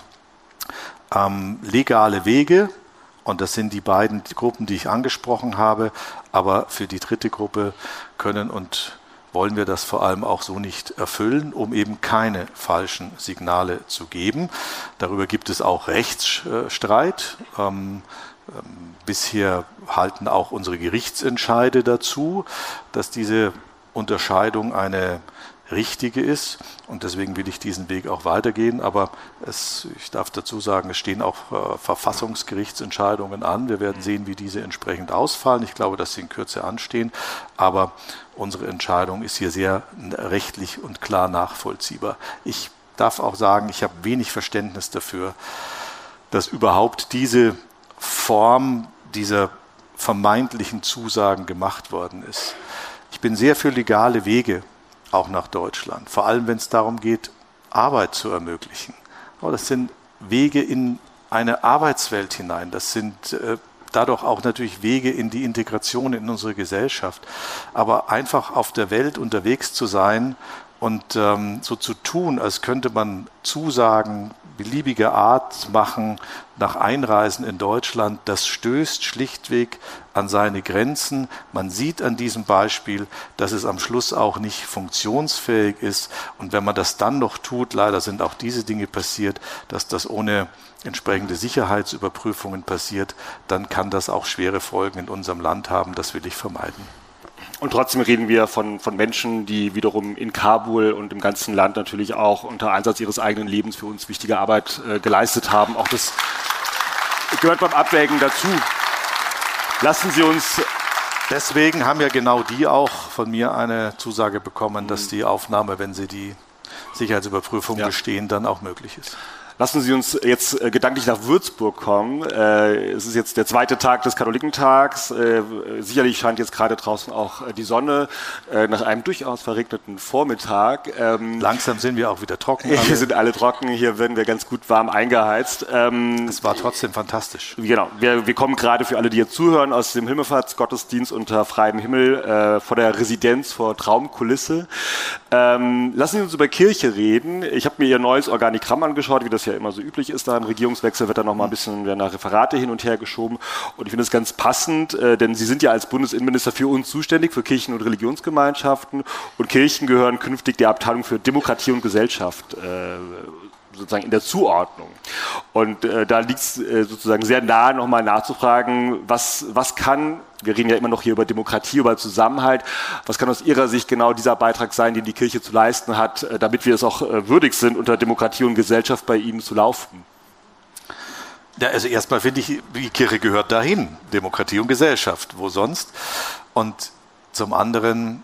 ähm, legale Wege, und das sind die beiden Gruppen, die ich angesprochen habe, aber für die dritte Gruppe können und wollen wir das vor allem auch so nicht erfüllen, um eben keine falschen Signale zu geben. Darüber gibt es auch Rechtsstreit. Ähm, ähm, bisher halten auch unsere Gerichtsentscheide dazu, dass diese Unterscheidung eine richtige ist, und deswegen will ich diesen Weg auch weitergehen, aber es, ich darf dazu sagen, es stehen auch äh, Verfassungsgerichtsentscheidungen an. Wir werden sehen, wie diese entsprechend ausfallen. Ich glaube, dass sie in Kürze anstehen, aber unsere Entscheidung ist hier sehr rechtlich und klar nachvollziehbar. Ich darf auch sagen, ich habe wenig Verständnis dafür, dass überhaupt diese Form dieser vermeintlichen Zusagen gemacht worden ist. Ich bin sehr für legale Wege, auch nach Deutschland, vor allem wenn es darum geht, Arbeit zu ermöglichen. Aber das sind Wege in eine Arbeitswelt hinein, das sind äh, dadurch auch natürlich Wege in die Integration in unsere Gesellschaft. Aber einfach auf der Welt unterwegs zu sein und ähm, so zu tun, als könnte man Zusagen beliebiger Art machen nach Einreisen in Deutschland, das stößt schlichtweg an seine Grenzen. Man sieht an diesem Beispiel, dass es am Schluss auch nicht funktionsfähig ist. Und wenn man das dann noch tut, leider sind auch diese Dinge passiert, dass das ohne entsprechende Sicherheitsüberprüfungen passiert, dann kann das auch schwere Folgen in unserem Land haben. Das will ich vermeiden. Und trotzdem reden wir von, von Menschen, die wiederum in Kabul und im ganzen Land natürlich auch unter Einsatz ihres eigenen Lebens für uns wichtige Arbeit äh, geleistet haben. Auch das gehört beim Abwägen dazu. Lassen Sie uns... Deswegen haben ja genau die auch von mir eine Zusage bekommen, mhm. dass die Aufnahme, wenn sie die Sicherheitsüberprüfung ja. bestehen, dann auch möglich ist. Lassen Sie uns jetzt äh, gedanklich nach Würzburg kommen. Äh, es ist jetzt der zweite Tag des Katholikentags. Äh, sicherlich scheint jetzt gerade draußen auch äh, die Sonne äh, nach einem durchaus verregneten Vormittag. Ähm, Langsam sind wir auch wieder trocken. Wir sind alle trocken. Hier werden wir ganz gut warm eingeheizt. Ähm, es war trotzdem fantastisch. Genau. Wir, wir kommen gerade für alle, die jetzt zuhören, aus dem Himmelfahrtsgottesdienst unter freiem Himmel äh, vor der Residenz, vor Traumkulisse. Ähm, lassen Sie uns über Kirche reden. Ich habe mir Ihr neues Organigramm angeschaut, wie das ja immer so üblich ist. Da im Regierungswechsel wird dann noch mal ein bisschen werden da Referate hin und her geschoben. Und ich finde es ganz passend, äh, denn Sie sind ja als Bundesinnenminister für uns zuständig, für Kirchen- und Religionsgemeinschaften. Und Kirchen gehören künftig der Abteilung für Demokratie und Gesellschaft äh, sozusagen in der Zuordnung. Und äh, da liegt es äh, sozusagen sehr nahe, nochmal nachzufragen, was, was kann, wir reden ja immer noch hier über Demokratie, über Zusammenhalt, was kann aus Ihrer Sicht genau dieser Beitrag sein, den die Kirche zu leisten hat, äh, damit wir es auch äh, würdig sind, unter Demokratie und Gesellschaft bei Ihnen zu laufen? Ja, also erstmal finde ich, die Kirche gehört dahin, Demokratie und Gesellschaft, wo sonst? Und zum anderen,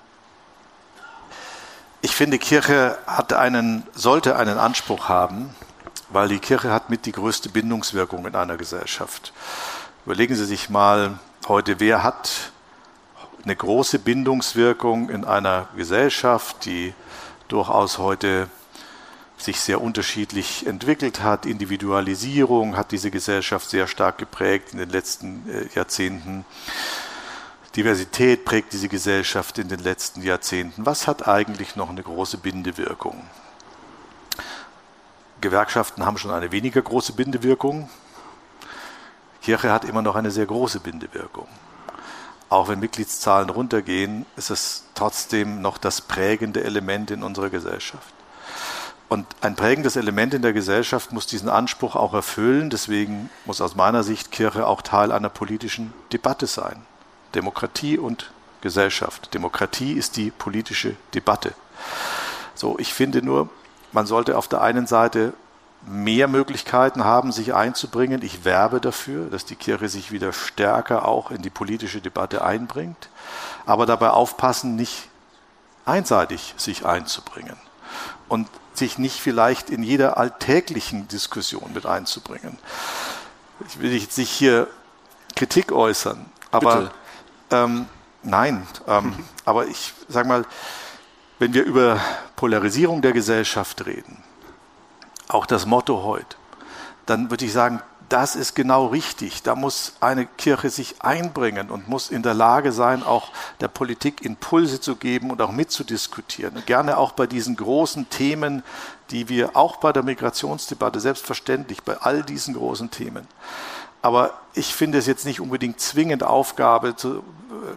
ich finde, Kirche hat einen, sollte einen Anspruch haben, weil die Kirche hat mit die größte Bindungswirkung in einer Gesellschaft. Überlegen Sie sich mal heute, wer hat eine große Bindungswirkung in einer Gesellschaft, die durchaus heute sich sehr unterschiedlich entwickelt hat. Individualisierung hat diese Gesellschaft sehr stark geprägt in den letzten äh, Jahrzehnten. Diversität prägt diese Gesellschaft in den letzten Jahrzehnten. Was hat eigentlich noch eine große Bindewirkung? Gewerkschaften haben schon eine weniger große Bindewirkung. Kirche hat immer noch eine sehr große Bindewirkung. Auch wenn Mitgliedszahlen runtergehen, ist es trotzdem noch das prägende Element in unserer Gesellschaft. Und ein prägendes Element in der Gesellschaft muss diesen Anspruch auch erfüllen. Deswegen muss aus meiner Sicht Kirche auch Teil einer politischen Debatte sein. Demokratie und Gesellschaft. Demokratie ist die politische Debatte. So, ich finde nur, man sollte auf der einen Seite mehr Möglichkeiten haben, sich einzubringen. Ich werbe dafür, dass die Kirche sich wieder stärker auch in die politische Debatte einbringt, aber dabei aufpassen, nicht einseitig sich einzubringen und sich nicht vielleicht in jeder alltäglichen Diskussion mit einzubringen. Ich will jetzt nicht hier Kritik äußern, aber Bitte. Ähm, nein, ähm, mhm. aber ich sage mal, wenn wir über Polarisierung der Gesellschaft reden, auch das Motto heute, dann würde ich sagen, das ist genau richtig. Da muss eine Kirche sich einbringen und muss in der Lage sein, auch der Politik Impulse zu geben und auch mitzudiskutieren. Und gerne auch bei diesen großen Themen, die wir auch bei der Migrationsdebatte, selbstverständlich bei all diesen großen Themen. Aber ich finde es jetzt nicht unbedingt zwingend Aufgabe zu, der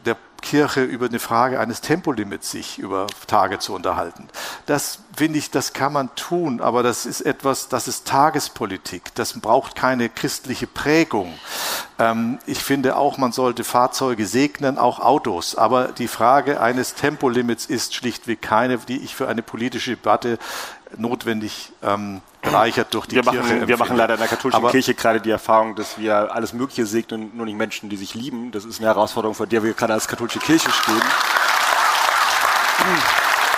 Kirche über eine Frage eines Tempolimits sich über Tage zu unterhalten. Das finde ich, das kann man tun, aber das ist etwas, das ist Tagespolitik. Das braucht keine christliche Prägung. Ähm, ich finde auch, man sollte Fahrzeuge segnen, auch Autos. Aber die Frage eines Tempolimits ist schlichtweg keine, die ich für eine politische Debatte notwendig ähm, bereichert durch die wir Kirche machen, empfinde. Wir machen leider in der katholischen aber Kirche gerade die Erfahrung, dass wir alles Mögliche segnen, nur nicht Menschen, die sich lieben. Das ist eine Herausforderung, vor der wir gerade als katholische Kirche stehen. Hm.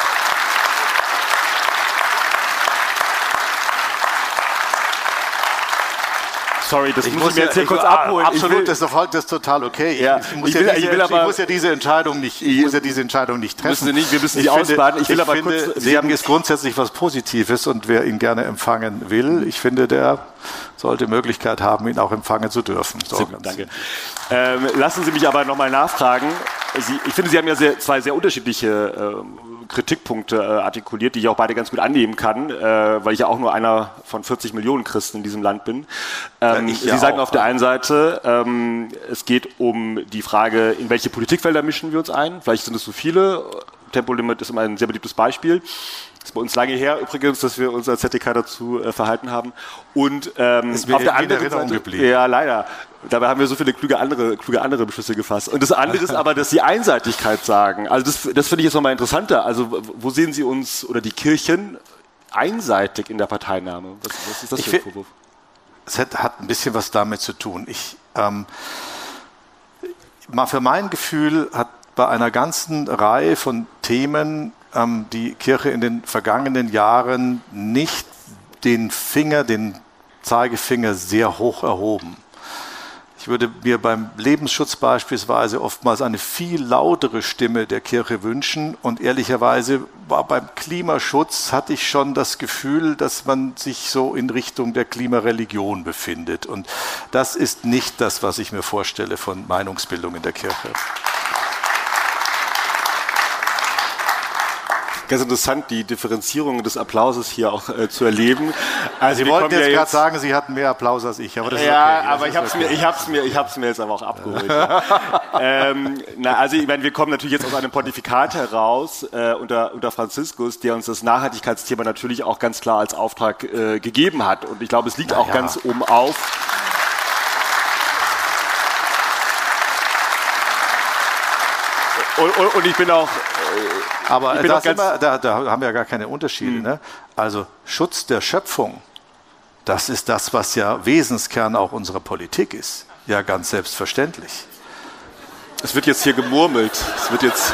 Sorry, das ich muss muss ich mir ja, jetzt hier ich, kurz ah, abholen. Absolut, will, das, ist doch, das ist total okay. Ja, ich, muss ich, ja will, diese, ich, will aber, ich muss ja diese Entscheidung nicht, ich muss ja diese Entscheidung nicht treffen. Müssen Sie nicht, wir müssen Sie ich ausbaden. Ich will ich aber finde, kurz. Segen ist grundsätzlich was Positives und wer ihn gerne empfangen will, ich finde, der sollte Möglichkeit haben, ihn auch empfangen zu dürfen. So, gut, danke. Ähm, lassen Sie mich aber nochmal nachfragen. Sie, ich finde, Sie haben ja sehr, zwei sehr unterschiedliche äh, Kritikpunkte äh, artikuliert, die ich auch beide ganz gut annehmen kann, äh, weil ich ja auch nur einer von vierzig Millionen Christen in diesem Land bin. Ähm, ja, Sie ja sagen auch, auf der einen Seite, ähm, es geht um die Frage, in welche Politikfelder mischen wir uns ein. Vielleicht sind es so viele. Tempolimit ist immer ein sehr beliebtes Beispiel. Das ist bei uns lange her übrigens, dass wir uns als Z D K dazu äh, verhalten haben. Und ähm, ist mir auf der anderen Erinnerung Seite, geblieben. Ja, leider. Dabei haben wir so viele kluge andere, kluge andere Beschlüsse gefasst. Und das andere ist aber, dass Sie Einseitigkeit sagen. Also das, das finde ich jetzt nochmal interessanter. Also wo sehen Sie uns oder die Kirchen einseitig in der Parteinahme? Was, was ist das für ein Vorwurf? Es hat, hat ein bisschen was damit zu tun. Ich, ähm, mal für mein Gefühl hat bei einer ganzen Reihe von Themen ähm, die Kirche in den vergangenen Jahren nicht den Finger, den Zeigefinger sehr hoch erhoben. Ich würde mir beim Lebensschutz beispielsweise oftmals eine viel lautere Stimme der Kirche wünschen und ehrlicherweise war beim Klimaschutz hatte ich schon das Gefühl, dass man sich so in Richtung der Klimareligion befindet und das ist nicht das, was ich mir vorstelle von Meinungsbildung in der Kirche. Ganz interessant, die Differenzierung des Applauses hier auch äh, zu erleben. Also Sie wollten jetzt, ja jetzt gerade sagen, Sie hatten mehr Applaus als ich, aber das ist ja, okay. aber das ich habe es okay. mir, ich hab's mir, ich hab's mir jetzt aber auch abgeholt. ähm, na, also ich meine, wir kommen natürlich jetzt aus einem Pontifikat heraus äh, unter, unter Franziskus, der uns das Nachhaltigkeitsthema natürlich auch ganz klar als Auftrag äh, gegeben hat. Und ich glaube, es liegt Na auch ja. ganz oben auf. Und, und, und ich bin auch... Äh, Aber da, wir, da, da haben wir ja gar keine Unterschiede. Mhm. Ne? Also Schutz der Schöpfung, das ist das, was ja Wesenskern auch unserer Politik ist. Ja, ganz selbstverständlich. Es wird jetzt hier gemurmelt. Es wird jetzt...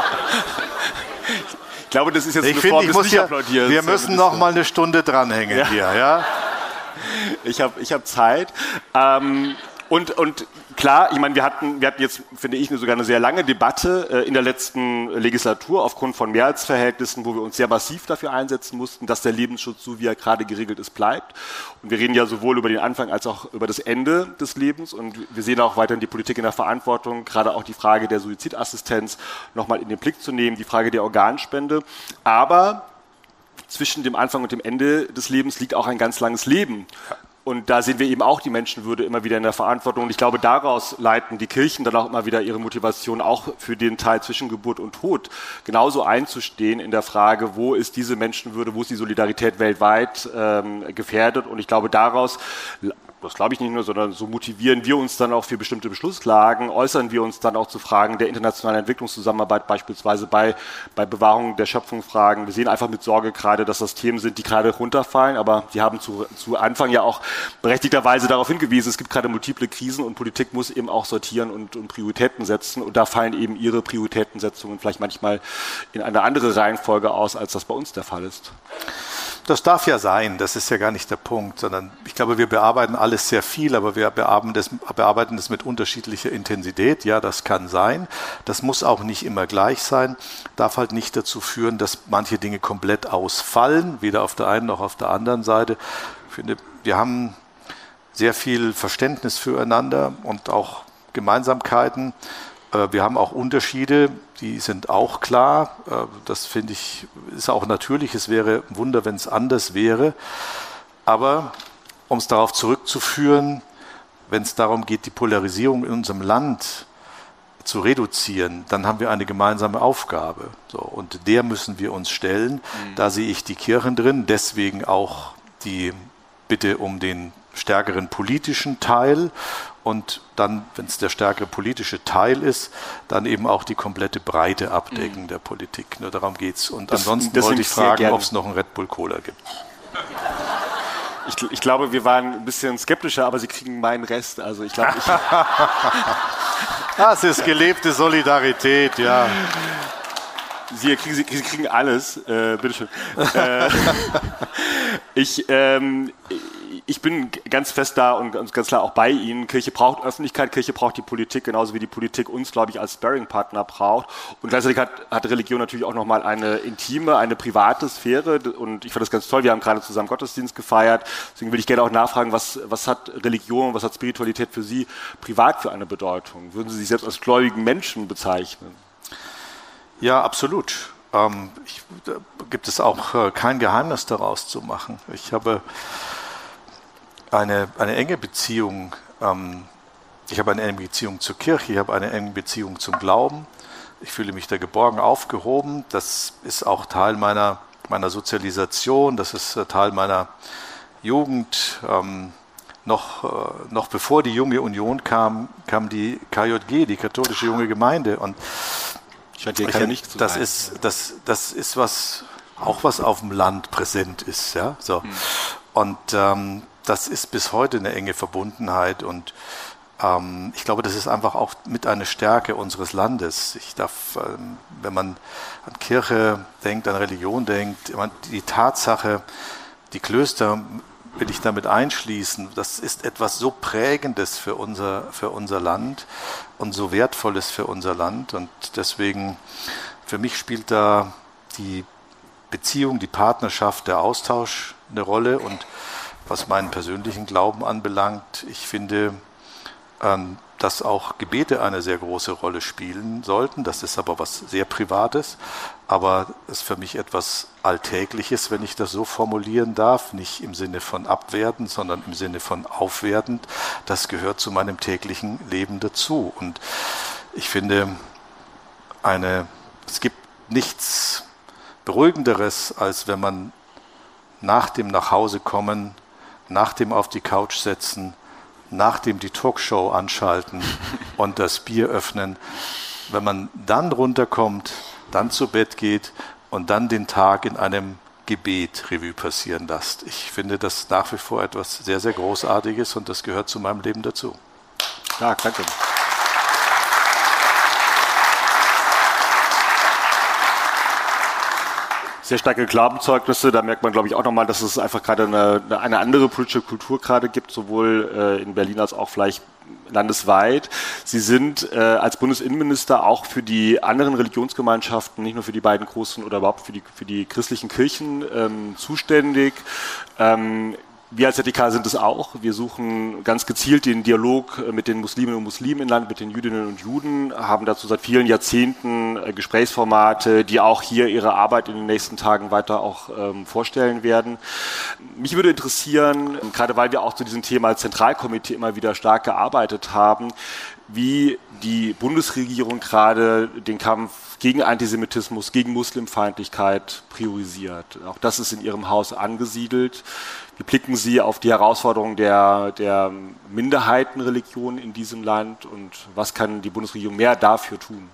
ich glaube, das ist jetzt ich eine find, Form ich des muss ja, Nicht-Applaudierens. Wir müssen noch mal eine Stunde dranhängen ja. hier. Ja? Ich habe ich hab Zeit. Ähm, und, und klar, ich meine, wir hatten, wir hatten jetzt, finde ich, sogar eine sehr lange Debatte äh, in der letzten Legislatur aufgrund von Mehrheitsverhältnissen, wo wir uns sehr massiv dafür einsetzen mussten, dass der Lebensschutz, so wie er gerade geregelt ist, bleibt. Und wir reden ja sowohl über den Anfang als auch über das Ende des Lebens. Und wir sehen auch weiterhin die Politik in der Verantwortung, gerade auch die Frage der Suizidassistenz nochmal in den Blick zu nehmen, die Frage der Organspende. Aber zwischen dem Anfang und dem Ende des Lebens liegt auch ein ganz langes Leben. Und da sehen wir eben auch die Menschenwürde immer wieder in der Verantwortung. Und ich glaube, daraus leiten die Kirchen dann auch immer wieder ihre Motivation, auch für den Teil zwischen Geburt und Tod genauso einzustehen in der Frage, wo ist diese Menschenwürde, wo ist die Solidarität weltweit ähm, gefährdet. Und ich glaube, daraus... Das glaube ich nicht nur, sondern so motivieren wir uns dann auch für bestimmte Beschlusslagen, äußern wir uns dann auch zu Fragen der internationalen Entwicklungszusammenarbeit, beispielsweise bei, bei Bewahrung der Schöpfungsfragen. Wir sehen einfach mit Sorge gerade, dass das Themen sind, die gerade runterfallen, aber Sie haben zu, zu Anfang ja auch berechtigterweise darauf hingewiesen, es gibt gerade multiple Krisen und Politik muss eben auch sortieren und, und Prioritäten setzen und da fallen eben Ihre Prioritätensetzungen vielleicht manchmal in eine andere Reihenfolge aus, als das bei uns der Fall ist. Das darf ja sein, das ist ja gar nicht der Punkt, sondern ich glaube, wir bearbeiten alles sehr viel, aber wir bearbeiten das, bearbeiten das mit unterschiedlicher Intensität. Ja, das kann sein. Das muss auch nicht immer gleich sein. Darf halt nicht dazu führen, dass manche Dinge komplett ausfallen, weder auf der einen noch auf der anderen Seite. Ich finde, wir haben sehr viel Verständnis füreinander und auch Gemeinsamkeiten. Wir haben auch Unterschiede, die sind auch klar. Das finde ich, ist auch natürlich. Es wäre ein Wunder, wenn es anders wäre. Aber um es darauf zurückzuführen, wenn es darum geht, die Polarisierung in unserem Land zu reduzieren, dann haben wir eine gemeinsame Aufgabe. So, und der müssen wir uns stellen. Mhm. Da sehe ich die Kirchen drin, deswegen auch die Bitte um den stärkeren politischen Teil und dann, wenn es der stärkere politische Teil ist, dann eben auch die komplette Breite abdecken mhm. der Politik. Nur darum geht's. Und das, ansonsten wollte ich fragen, ob es noch einen Red Bull Cola gibt. Ich, ich glaube, wir waren ein bisschen skeptischer, aber Sie kriegen meinen Rest. Also ich glaube, ich das ist gelebte Solidarität, ja. Sie kriegen, Sie kriegen alles, äh, bitteschön. äh, ich, ähm, ich bin ganz fest da und ganz klar auch bei Ihnen. Kirche braucht Öffentlichkeit, Kirche braucht die Politik, genauso wie die Politik uns, glaube ich, als Sparringpartner braucht. Und gleichzeitig hat, hat Religion natürlich auch nochmal eine intime, eine private Sphäre. Und ich fand das ganz toll. Wir haben gerade zusammen Gottesdienst gefeiert. Deswegen will ich gerne auch nachfragen, was, was hat Religion, was hat Spiritualität für Sie privat für eine Bedeutung? Würden Sie sich selbst als gläubigen Menschen bezeichnen? Ja, absolut. Ähm, ich, da gibt es auch äh, kein Geheimnis daraus zu machen. Ich habe eine, eine enge Beziehung, ähm, ich habe eine enge Beziehung zur Kirche, ich habe eine enge Beziehung zum Glauben. Ich fühle mich da geborgen aufgehoben. Das ist auch Teil meiner, meiner Sozialisation, das ist äh, Teil meiner Jugend. Ähm, noch, äh, noch bevor die Junge Union kam, kam die K J G, die katholische junge Gemeinde. Und Scheint hier kein nicht zu das sein. ist, das, das ist was, auch was auf dem Land präsent ist. Ja? So. Hm. Und ähm, das ist bis heute eine enge Verbundenheit und ähm, ich glaube, das ist einfach auch mit eine Stärke unseres Landes. Ich darf, ähm, wenn man an Kirche denkt, an Religion denkt, die Tatsache, die Klöster will ich damit einschließen, das ist etwas so Prägendes für unser, für unser Land und so Wertvolles für unser Land. Und deswegen, für mich spielt da die Beziehung, die Partnerschaft, der Austausch eine Rolle. Und was meinen persönlichen Glauben anbelangt, ich finde, ähm, dass auch Gebete eine sehr große Rolle spielen sollten. Das ist aber was sehr Privates, aber es ist für mich etwas Alltägliches, wenn ich das so formulieren darf, nicht im Sinne von abwertend, sondern im Sinne von aufwertend. Das gehört zu meinem täglichen Leben dazu. Und ich finde, eine, es gibt nichts Beruhigenderes, als wenn man nach dem Nachhausekommen, nach dem auf die Couch setzen, nach dem die Talkshow anschalten und das Bier öffnen, wenn man dann runterkommt, dann zu Bett geht und dann den Tag in einem Gebet Revue passieren lässt. Ich finde das nach wie vor etwas sehr, sehr Großartiges und das gehört zu meinem Leben dazu. Ja, danke. Sehr starke Glaubenszeugnisse, da merkt man, glaube ich, auch nochmal, dass es einfach gerade eine, eine andere politische Kultur gerade gibt, sowohl äh, in Berlin als auch vielleicht landesweit. Sie sind äh, als Bundesinnenminister auch für die anderen Religionsgemeinschaften, nicht nur für die beiden großen oder überhaupt für die, für die christlichen Kirchen ähm, zuständig. Ähm, Wir als Z D K sind es auch. Wir suchen ganz gezielt den Dialog mit den Musliminnen und Muslimen im Land, mit den Jüdinnen und Juden, haben dazu seit vielen Jahrzehnten Gesprächsformate, die auch hier ihre Arbeit in den nächsten Tagen weiter auch ähm, vorstellen werden. Mich würde interessieren, gerade weil wir auch zu diesem Thema als Zentralkomitee immer wieder stark gearbeitet haben, wie die Bundesregierung gerade den Kampf gegen Antisemitismus, gegen Muslimfeindlichkeit priorisiert. Auch das ist in Ihrem Haus angesiedelt. Wie blicken Sie auf die Herausforderung der, der Minderheitenreligion in diesem Land und was kann die Bundesregierung mehr dafür tun?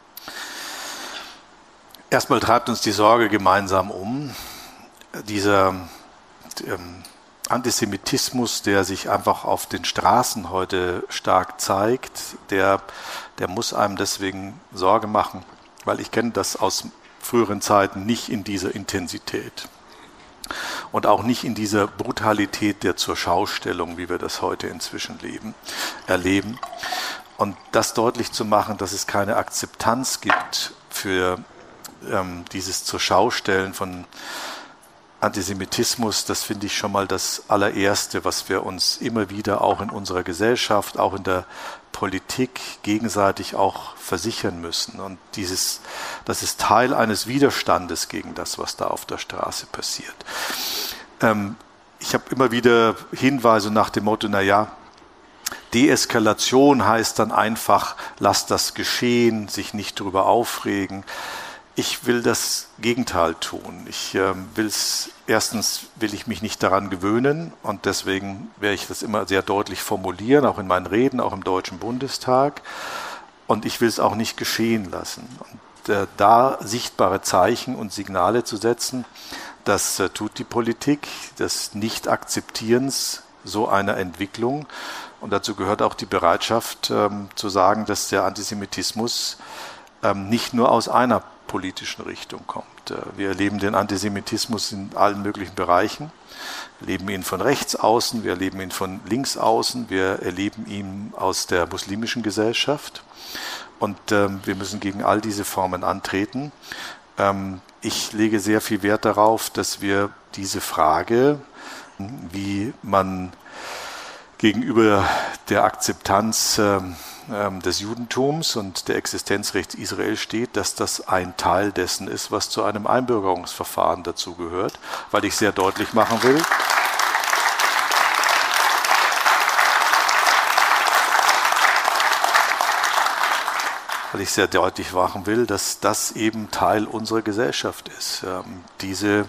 Erstmal treibt uns die Sorge gemeinsam um. Dieser ähm, Antisemitismus, der sich einfach auf den Straßen heute stark zeigt, der, der muss einem deswegen Sorge machen, weil ich kenne das aus früheren Zeiten nicht in dieser Intensität. Und auch nicht in dieser Brutalität der Zurschaustellung, wie wir das heute inzwischen leben, erleben. Und das deutlich zu machen, dass es keine Akzeptanz gibt für ähm, dieses Zurschaustellen von Antisemitismus, das finde ich schon mal das allererste, was wir uns immer wieder auch in unserer Gesellschaft, auch in der Politik gegenseitig auch versichern müssen. Und dieses, das ist Teil eines Widerstandes gegen das, was da auf der Straße passiert. Ähm, ich habe immer wieder Hinweise nach dem Motto, na ja, Deeskalation heißt dann einfach, lasst das geschehen, sich nicht darüber aufregen. Ich will das Gegenteil tun. Ich äh, will's, erstens will ich mich nicht daran gewöhnen und deswegen werde ich das immer sehr deutlich formulieren, auch in meinen Reden, auch im Deutschen Bundestag. Und ich will es auch nicht geschehen lassen. Und äh, da sichtbare Zeichen und Signale zu setzen, das äh, tut die Politik, des Nicht-Akzeptierens so einer Entwicklung. Und dazu gehört auch die Bereitschaft ähm, zu sagen, dass der Antisemitismus ähm, nicht nur aus einer politischen Richtung kommt. Wir erleben den Antisemitismus in allen möglichen Bereichen. Wir erleben ihn von rechts außen, wir erleben ihn von links außen, wir erleben ihn aus der muslimischen Gesellschaft. Und ähm, wir müssen gegen all diese Formen antreten. Ähm, ich lege sehr viel Wert darauf, dass wir diese Frage, wie man gegenüber der Akzeptanz ähm, des Judentums und der Existenzrechts Israel steht, dass das ein Teil dessen ist, was zu einem Einbürgerungsverfahren dazugehört, weil ich sehr deutlich machen will, weil ich sehr deutlich machen will, dass das eben Teil unserer Gesellschaft ist. Ähm, diese,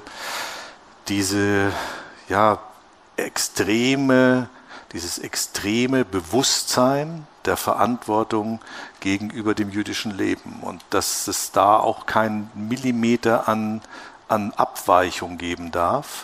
diese ja, extreme, dieses extreme Bewusstsein der Verantwortung gegenüber dem jüdischen Leben und dass es da auch keinen Millimeter an, an Abweichung geben darf.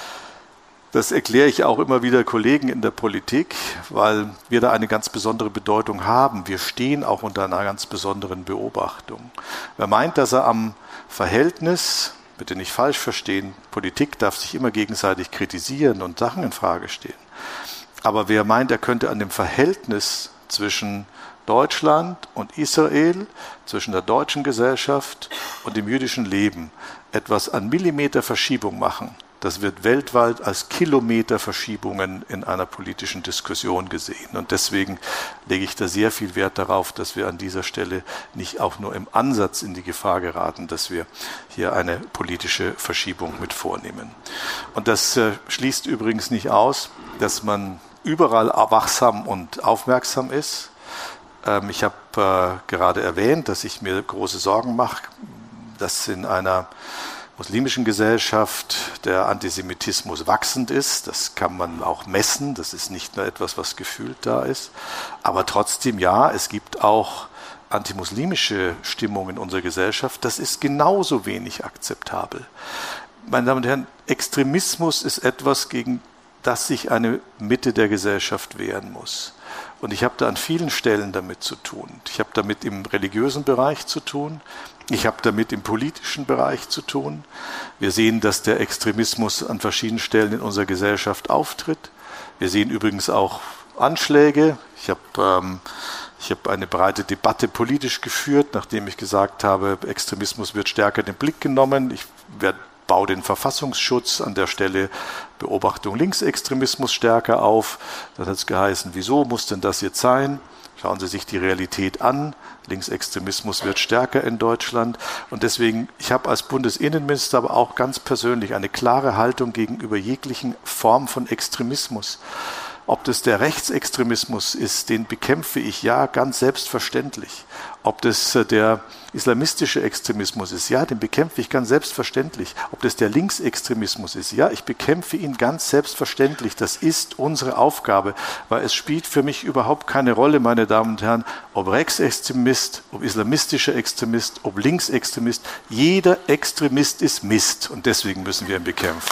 Das erkläre ich auch immer wieder Kollegen in der Politik, weil wir da eine ganz besondere Bedeutung haben. Wir stehen auch unter einer ganz besonderen Beobachtung. Wer meint, dass er am Verhältnis, bitte nicht falsch verstehen, Politik darf sich immer gegenseitig kritisieren und Sachen in Frage stehen. Aber wer meint, er könnte an dem Verhältnis zwischen Deutschland und Israel, zwischen der deutschen Gesellschaft und dem jüdischen Leben etwas an Millimeterverschiebung machen, das wird weltweit als Kilometerverschiebungen in einer politischen Diskussion gesehen. Und deswegen lege ich da sehr viel Wert darauf, dass wir an dieser Stelle nicht auch nur im Ansatz in die Gefahr geraten, dass wir hier eine politische Verschiebung mit vornehmen. Und das äh, schließt übrigens nicht aus, dass man überall wachsam und aufmerksam ist. Ähm, ich habe äh, gerade erwähnt, dass ich mir große Sorgen mache, dass in einer muslimischen Gesellschaft der Antisemitismus wachsend ist. Das kann man auch messen. Das ist nicht nur etwas, was gefühlt da ist. Aber trotzdem, ja, es gibt auch antimuslimische Stimmung in unserer Gesellschaft. Das ist genauso wenig akzeptabel. Meine Damen und Herren, Extremismus ist etwas, gegen das sich eine Mitte der Gesellschaft wehren muss. Und ich habe da an vielen Stellen damit zu tun. Ich habe damit im religiösen Bereich zu tun. Ich habe damit im politischen Bereich zu tun. Wir sehen, dass der Extremismus an verschiedenen Stellen in unserer Gesellschaft auftritt. Wir sehen übrigens auch Anschläge. Ich habe ähm, ich habe eine breite Debatte politisch geführt, nachdem ich gesagt habe, Extremismus wird stärker in den Blick genommen. Ich werde Bau den Verfassungsschutz an der Stelle Beobachtung Linksextremismus stärker auf. Dann hat es geheißen, wieso muss denn das jetzt sein? Schauen Sie sich die Realität an. Linksextremismus wird stärker in Deutschland. Und deswegen, ich habe als Bundesinnenminister aber auch ganz persönlich eine klare Haltung gegenüber jeglichen Formen von Extremismus. Ob das der Rechtsextremismus ist, den bekämpfe ich, ja, ganz selbstverständlich. Ob das der islamistische Extremismus ist, ja, den bekämpfe ich ganz selbstverständlich. Ob das der Linksextremismus ist, ja, ich bekämpfe ihn ganz selbstverständlich. Das ist unsere Aufgabe, weil es spielt für mich überhaupt keine Rolle, meine Damen und Herren, ob Rechtsextremist, ob islamistischer Extremist, ob Linksextremist. Jeder Extremist ist Mist und deswegen müssen wir ihn bekämpfen.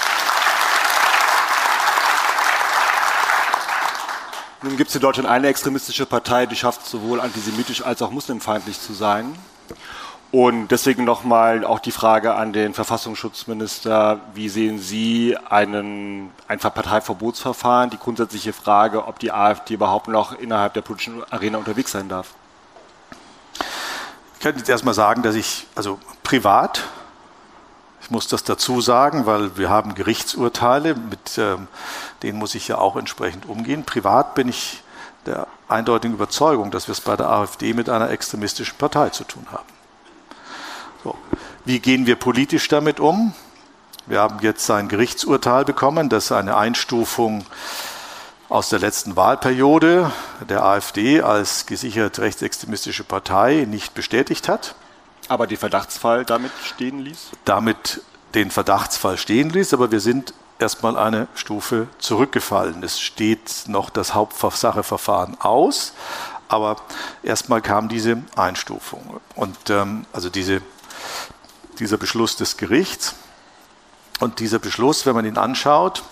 Nun gibt es in Deutschland eine extremistische Partei, die schafft es sowohl antisemitisch als auch muslimfeindlich zu sein. Und deswegen nochmal auch die Frage an den Verfassungsschutzminister, wie sehen Sie einen, ein Parteiverbotsverfahren, die grundsätzliche Frage, ob die AfD überhaupt noch innerhalb der politischen Arena unterwegs sein darf? Ich kann jetzt erstmal sagen, dass ich, also privat, ich muss das dazu sagen, weil wir haben Gerichtsurteile, mit ähm, denen muss ich ja auch entsprechend umgehen. Privat bin ich der eindeutigen Überzeugung, dass wir es bei der AfD mit einer extremistischen Partei zu tun haben. So. Wie gehen wir politisch damit um? Wir haben jetzt ein Gerichtsurteil bekommen, das eine Einstufung aus der letzten Wahlperiode der AfD als gesichert rechtsextremistische Partei nicht bestätigt hat. Aber den Verdachtsfall damit stehen ließ? Damit den Verdachtsfall stehen ließ, aber wir sind erstmal eine Stufe zurückgefallen. Es steht noch das Hauptsacheverfahren aus, aber erstmal kam diese Einstufung und ähm, also diese, dieser Beschluss des Gerichts. Und dieser Beschluss, wenn man ihn anschaut,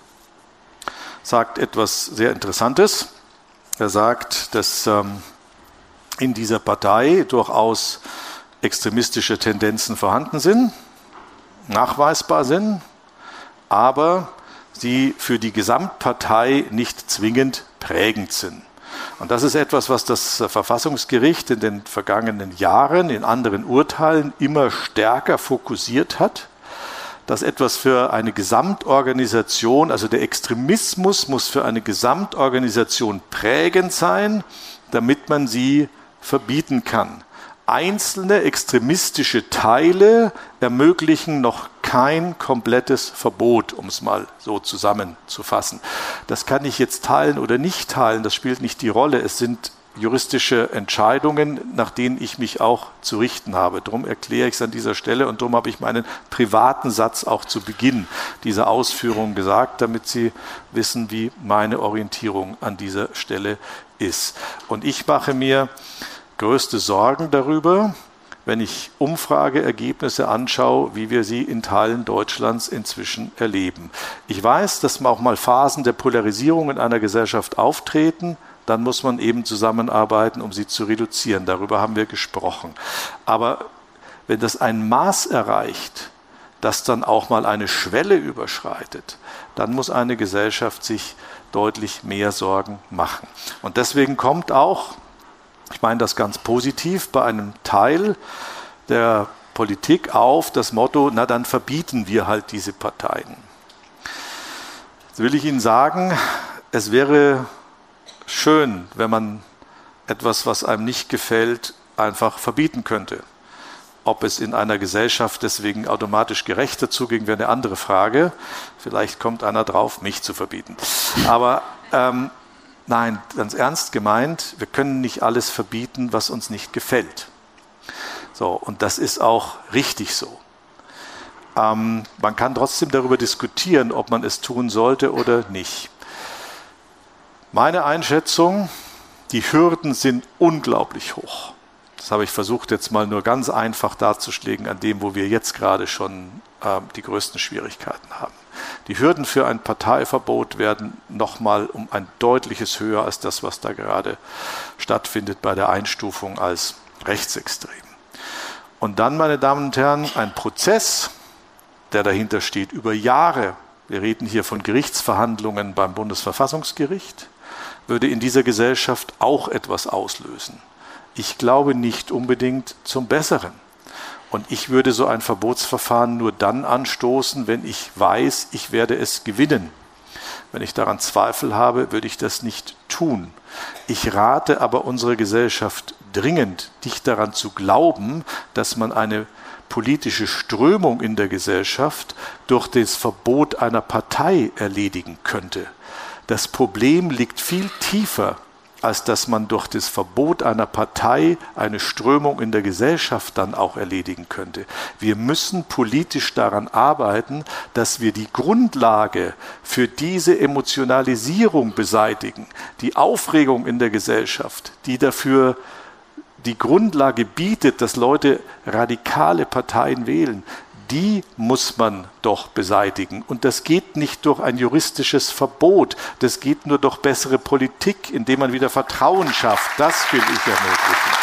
sagt etwas sehr Interessantes. Er sagt, dass ähm, in dieser Partei durchaus extremistische Tendenzen vorhanden sind, nachweisbar sind, aber sie für die Gesamtpartei nicht zwingend prägend sind. Und das ist etwas, was das Verfassungsgericht in den vergangenen Jahren in anderen Urteilen immer stärker fokussiert hat, dass etwas für eine Gesamtorganisation, also der Extremismus muss für eine Gesamtorganisation prägend sein, damit man sie verbieten kann. Einzelne extremistische Teile ermöglichen noch kein komplettes Verbot, um es mal so zusammenzufassen. Das kann ich jetzt teilen oder nicht teilen, das spielt nicht die Rolle. Es sind juristische Entscheidungen, nach denen ich mich auch zu richten habe. Darum erkläre ich es an dieser Stelle und darum habe ich meinen privaten Satz auch zu Beginn dieser Ausführung gesagt, damit Sie wissen, wie meine Orientierung an dieser Stelle ist. Und ich mache mir größte Sorgen darüber, wenn ich Umfrageergebnisse anschaue, wie wir sie in Teilen Deutschlands inzwischen erleben. Ich weiß, dass auch mal Phasen der Polarisierung in einer Gesellschaft auftreten, dann muss man eben zusammenarbeiten, um sie zu reduzieren. Darüber haben wir gesprochen. Aber wenn das ein Maß erreicht, das dann auch mal eine Schwelle überschreitet, dann muss eine Gesellschaft sich deutlich mehr Sorgen machen. Und deswegen kommt auch, ich meine das ganz positiv, bei einem Teil der Politik auf das Motto, na dann verbieten wir halt diese Parteien. Jetzt will ich Ihnen sagen, es wäre schön, wenn man etwas, was einem nicht gefällt, einfach verbieten könnte. Ob es in einer Gesellschaft deswegen automatisch gerechter zuging, wäre eine andere Frage. Vielleicht kommt einer drauf, mich zu verbieten. Aber ähm, nein, ganz ernst gemeint, wir können nicht alles verbieten, was uns nicht gefällt. So, und das ist auch richtig so. Ähm, man kann trotzdem darüber diskutieren, ob man es tun sollte oder nicht. Meine Einschätzung, die Hürden sind unglaublich hoch. Das habe ich versucht jetzt mal nur ganz einfach darzuschlagen an dem, wo wir jetzt gerade schon äh, die größten Schwierigkeiten haben. Die Hürden für ein Parteiverbot werden nochmal um ein deutliches höher als das, was da gerade stattfindet bei der Einstufung als rechtsextrem. Und dann, meine Damen und Herren, ein Prozess, der dahinter steht, über Jahre, wir reden hier von Gerichtsverhandlungen beim Bundesverfassungsgericht, würde in dieser Gesellschaft auch etwas auslösen. Ich glaube nicht unbedingt zum Besseren. Und ich würde so ein Verbotsverfahren nur dann anstoßen, wenn ich weiß, ich werde es gewinnen. Wenn ich daran Zweifel habe, würde ich das nicht tun. Ich rate aber unserer Gesellschaft dringend, nicht daran zu glauben, dass man eine politische Strömung in der Gesellschaft durch das Verbot einer Partei erledigen könnte. Das Problem liegt viel tiefer, als dass man durch das Verbot einer Partei eine Strömung in der Gesellschaft dann auch erledigen könnte. Wir müssen politisch daran arbeiten, dass wir die Grundlage für diese Emotionalisierung beseitigen, die Aufregung in der Gesellschaft, die dafür die Grundlage bietet, dass Leute radikale Parteien wählen. Die muss man doch beseitigen. Und das geht nicht durch ein juristisches Verbot. Das geht nur durch bessere Politik, indem man wieder Vertrauen schafft. Das will ich ermöglichen.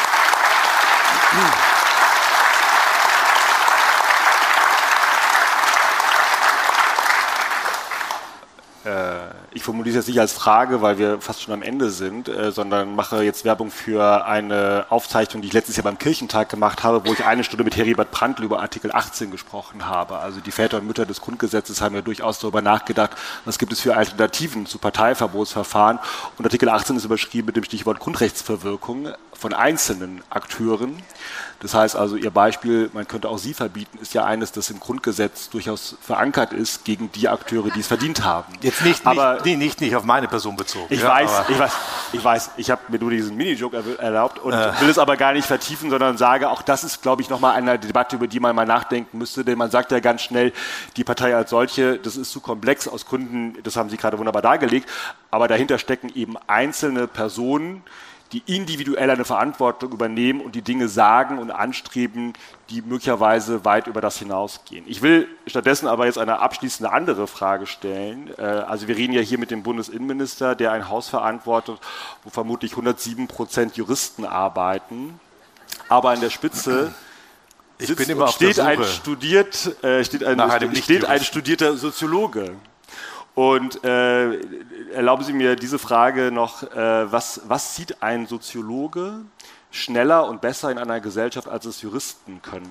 Ich formuliere es jetzt nicht als Frage, weil wir fast schon am Ende sind, äh, sondern mache jetzt Werbung für eine Aufzeichnung, die ich letztes Jahr beim Kirchentag gemacht habe, wo ich eine Stunde mit Heribert Prantl über Artikel achtzehn gesprochen habe. Also die Väter und Mütter des Grundgesetzes haben ja durchaus darüber nachgedacht, was gibt es für Alternativen zu Parteiverbotsverfahren. Und Artikel achtzehn ist überschrieben mit dem Stichwort Grundrechtsverwirkung von einzelnen Akteuren. Das heißt also, Ihr Beispiel, man könnte auch Sie verbieten, ist ja eines, das im Grundgesetz durchaus verankert ist gegen die Akteure, die es verdient haben. Jetzt nicht, aber aber nee, nicht, nicht auf meine Person bezogen. Ich ja, weiß, ich weiß, ich weiß, ich habe mir nur diesen Mini-Joke erlaubt und äh. will es aber gar nicht vertiefen, sondern sage, auch das ist, glaube ich, nochmal eine Debatte, über die man mal nachdenken müsste, denn man sagt ja ganz schnell, die Partei als solche, das ist zu komplex aus Gründen, das haben Sie gerade wunderbar dargelegt, aber dahinter stecken eben einzelne Personen, die individuell eine Verantwortung übernehmen und die Dinge sagen und anstreben, die möglicherweise weit über das hinausgehen. Ich will stattdessen aber jetzt eine abschließende andere Frage stellen. Also wir reden ja hier mit dem Bundesinnenminister, der ein Haus verantwortet, wo vermutlich hundertsieben Prozent Juristen arbeiten, aber an der Spitze ich bin immer auf steht, der Suche ein studiert, äh, steht, ein, steht ein studierter Soziologe. Und äh, erlauben Sie mir diese Frage noch, äh, was, was sieht ein Soziologe schneller und besser in einer Gesellschaft, als es Juristen können?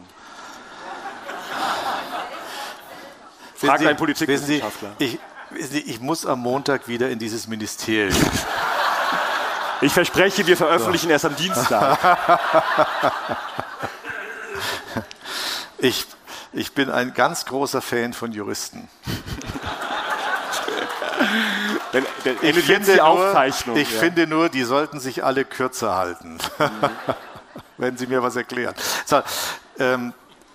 Fragt Sie, ein Politikwissenschaftler. Ich, ich muss am Montag wieder in dieses Ministerium. Ich verspreche, wir veröffentlichen so. erst am Dienstag. ich, ich bin ein ganz großer Fan von Juristen. Dann, dann ich finde, die nur, Aufzeichnung, ich ja. finde nur, die sollten sich alle kürzer halten, mhm. wenn Sie mir was erklären. So, ähm,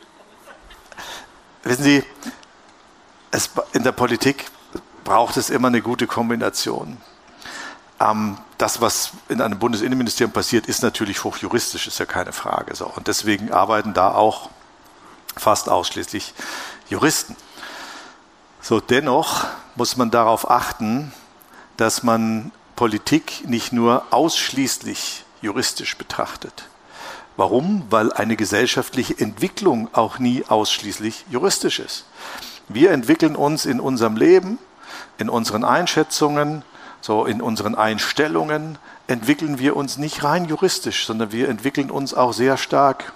wissen Sie, es, in der Politik braucht es immer eine gute Kombination. Ähm, das, was in einem Bundesinnenministerium passiert, ist natürlich hochjuristisch, ist ja keine Frage. So. Und deswegen arbeiten da auch fast ausschließlich Juristen. So, dennoch muss man darauf achten, dass man Politik nicht nur ausschließlich juristisch betrachtet. Warum? Weil eine gesellschaftliche Entwicklung auch nie ausschließlich juristisch ist. Wir entwickeln uns in unserem Leben, in unseren Einschätzungen, so in unseren Einstellungen, entwickeln wir uns nicht rein juristisch, sondern wir entwickeln uns auch sehr stark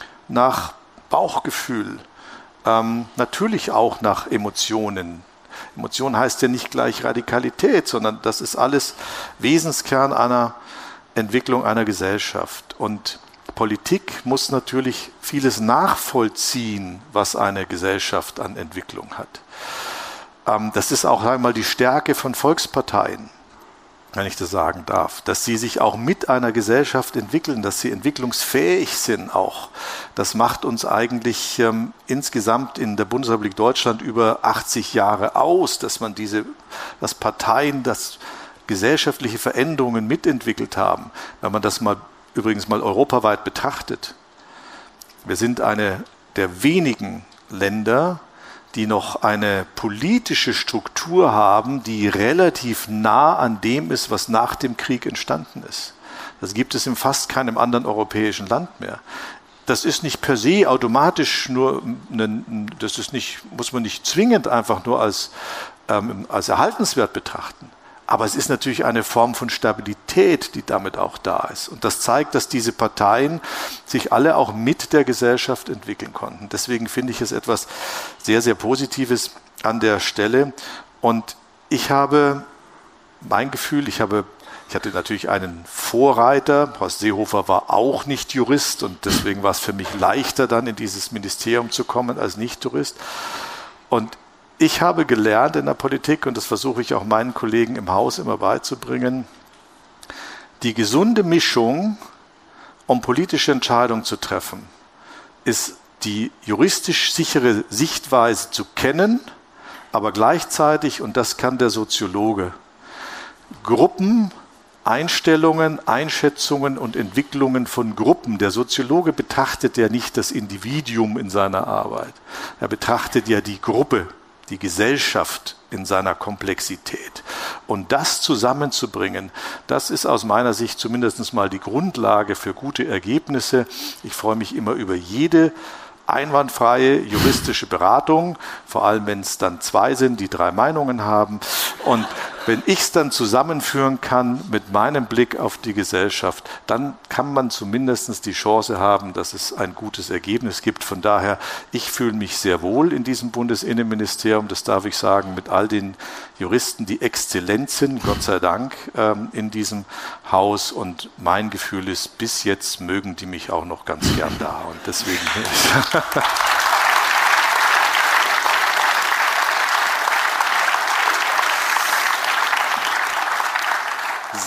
nach Bauchgefühl, ähm, natürlich auch nach Emotionen. Emotion heißt ja nicht gleich Radikalität, sondern das ist alles Wesenskern einer Entwicklung einer Gesellschaft. Und Politik muss natürlich vieles nachvollziehen, was eine Gesellschaft an Entwicklung hat. Ähm, das ist auch einmal die Stärke von Volksparteien, wenn ich das sagen darf, dass sie sich auch mit einer Gesellschaft entwickeln, dass sie entwicklungsfähig sind auch. Das macht uns eigentlich ähm, insgesamt in der Bundesrepublik Deutschland über achtzig Jahre aus, dass man diese, dass Parteien, dass gesellschaftliche Veränderungen mitentwickelt haben. Wenn man das mal übrigens mal europaweit betrachtet. Wir sind eine der wenigen Länder, die noch eine politische Struktur haben, die relativ nah an dem ist, was nach dem Krieg entstanden ist. Das gibt es in fast keinem anderen europäischen Land mehr. Das ist nicht per se automatisch nur, das ist nicht, muss man nicht zwingend einfach nur als, ähm, als erhaltenswert betrachten. Aber es ist natürlich eine Form von Stabilität, die damit auch da ist. Und das zeigt, dass diese Parteien sich alle auch mit der Gesellschaft entwickeln konnten. Deswegen finde ich es etwas sehr, sehr Positives an der Stelle. Und ich habe mein Gefühl, ich habe, ich hatte natürlich einen Vorreiter. Horst Seehofer war auch nicht Jurist und deswegen war es für mich leichter, dann in dieses Ministerium zu kommen als Nicht-Jurist. Und ich habe gelernt in der Politik, und das versuche ich auch meinen Kollegen im Haus immer beizubringen, die gesunde Mischung, um politische Entscheidungen zu treffen, ist die juristisch sichere Sichtweise zu kennen, aber gleichzeitig, und das kann der Soziologe, Gruppen, Einstellungen, Einschätzungen und Entwicklungen von Gruppen. Der Soziologe betrachtet ja nicht das Individuum in seiner Arbeit, er betrachtet ja die Gruppe, die Gesellschaft in seiner Komplexität. Und das zusammenzubringen, das ist aus meiner Sicht zumindest mal die Grundlage für gute Ergebnisse. Ich freue mich immer über jede einwandfreie juristische Beratung, vor allem wenn es dann zwei sind, die drei Meinungen haben. Und wenn ich es dann zusammenführen kann mit meinem Blick auf die Gesellschaft, dann kann man zumindest die Chance haben, dass es ein gutes Ergebnis gibt. Von daher, ich fühle mich sehr wohl in diesem Bundesinnenministerium, das darf ich sagen, mit all den Juristen, die exzellent sind, Gott sei Dank, in diesem Haus. Und mein Gefühl ist, bis jetzt mögen die mich auch noch ganz gern da. Und deswegen...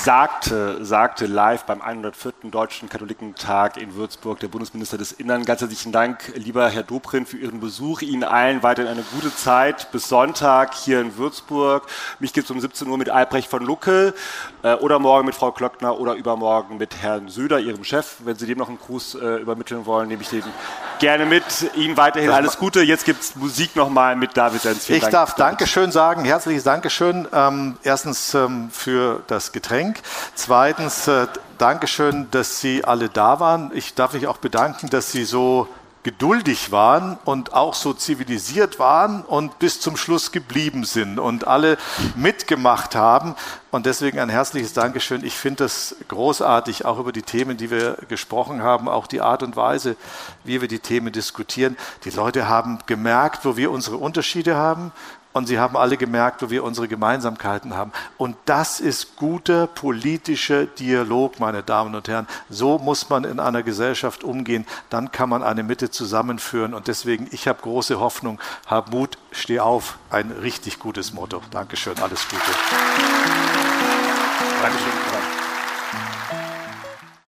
sagte, sagte live beim hundertvierten Deutschen Katholikentag in Würzburg der Bundesminister des Innern. Ganz herzlichen Dank, lieber Herr Dobrindt, für Ihren Besuch. Ihnen allen weiterhin eine gute Zeit bis Sonntag hier in Würzburg. Mich gibt es um siebzehn Uhr mit Albrecht von Lucke äh, oder morgen mit Frau Klöckner oder übermorgen mit Herrn Söder, Ihrem Chef. Wenn Sie dem noch einen Gruß äh, übermitteln wollen, nehme ich den gerne mit. Ihnen weiterhin das alles Gute. Jetzt gibt es Musik nochmal mit David Senz. Ich Dank, darf David. Dankeschön sagen, herzliches Dankeschön. Ähm, erstens ähm, für das Getränk. Zweitens, äh, Dankeschön, dass Sie alle da waren. Ich darf mich auch bedanken, dass Sie so geduldig waren und auch so zivilisiert waren und bis zum Schluss geblieben sind und alle mitgemacht haben. Und deswegen ein herzliches Dankeschön. Ich finde das großartig, auch über die Themen, die wir gesprochen haben, auch die Art und Weise, wie wir die Themen diskutieren. Die Leute haben gemerkt, wo wir unsere Unterschiede haben. Und sie haben alle gemerkt, wo wir unsere Gemeinsamkeiten haben. Und das ist guter politischer Dialog, meine Damen und Herren. So muss man in einer Gesellschaft umgehen. Dann kann man eine Mitte zusammenführen. Und deswegen, ich habe große Hoffnung. Hab Mut, steh auf. Ein richtig gutes Motto. Dankeschön, alles Gute. Dankeschön.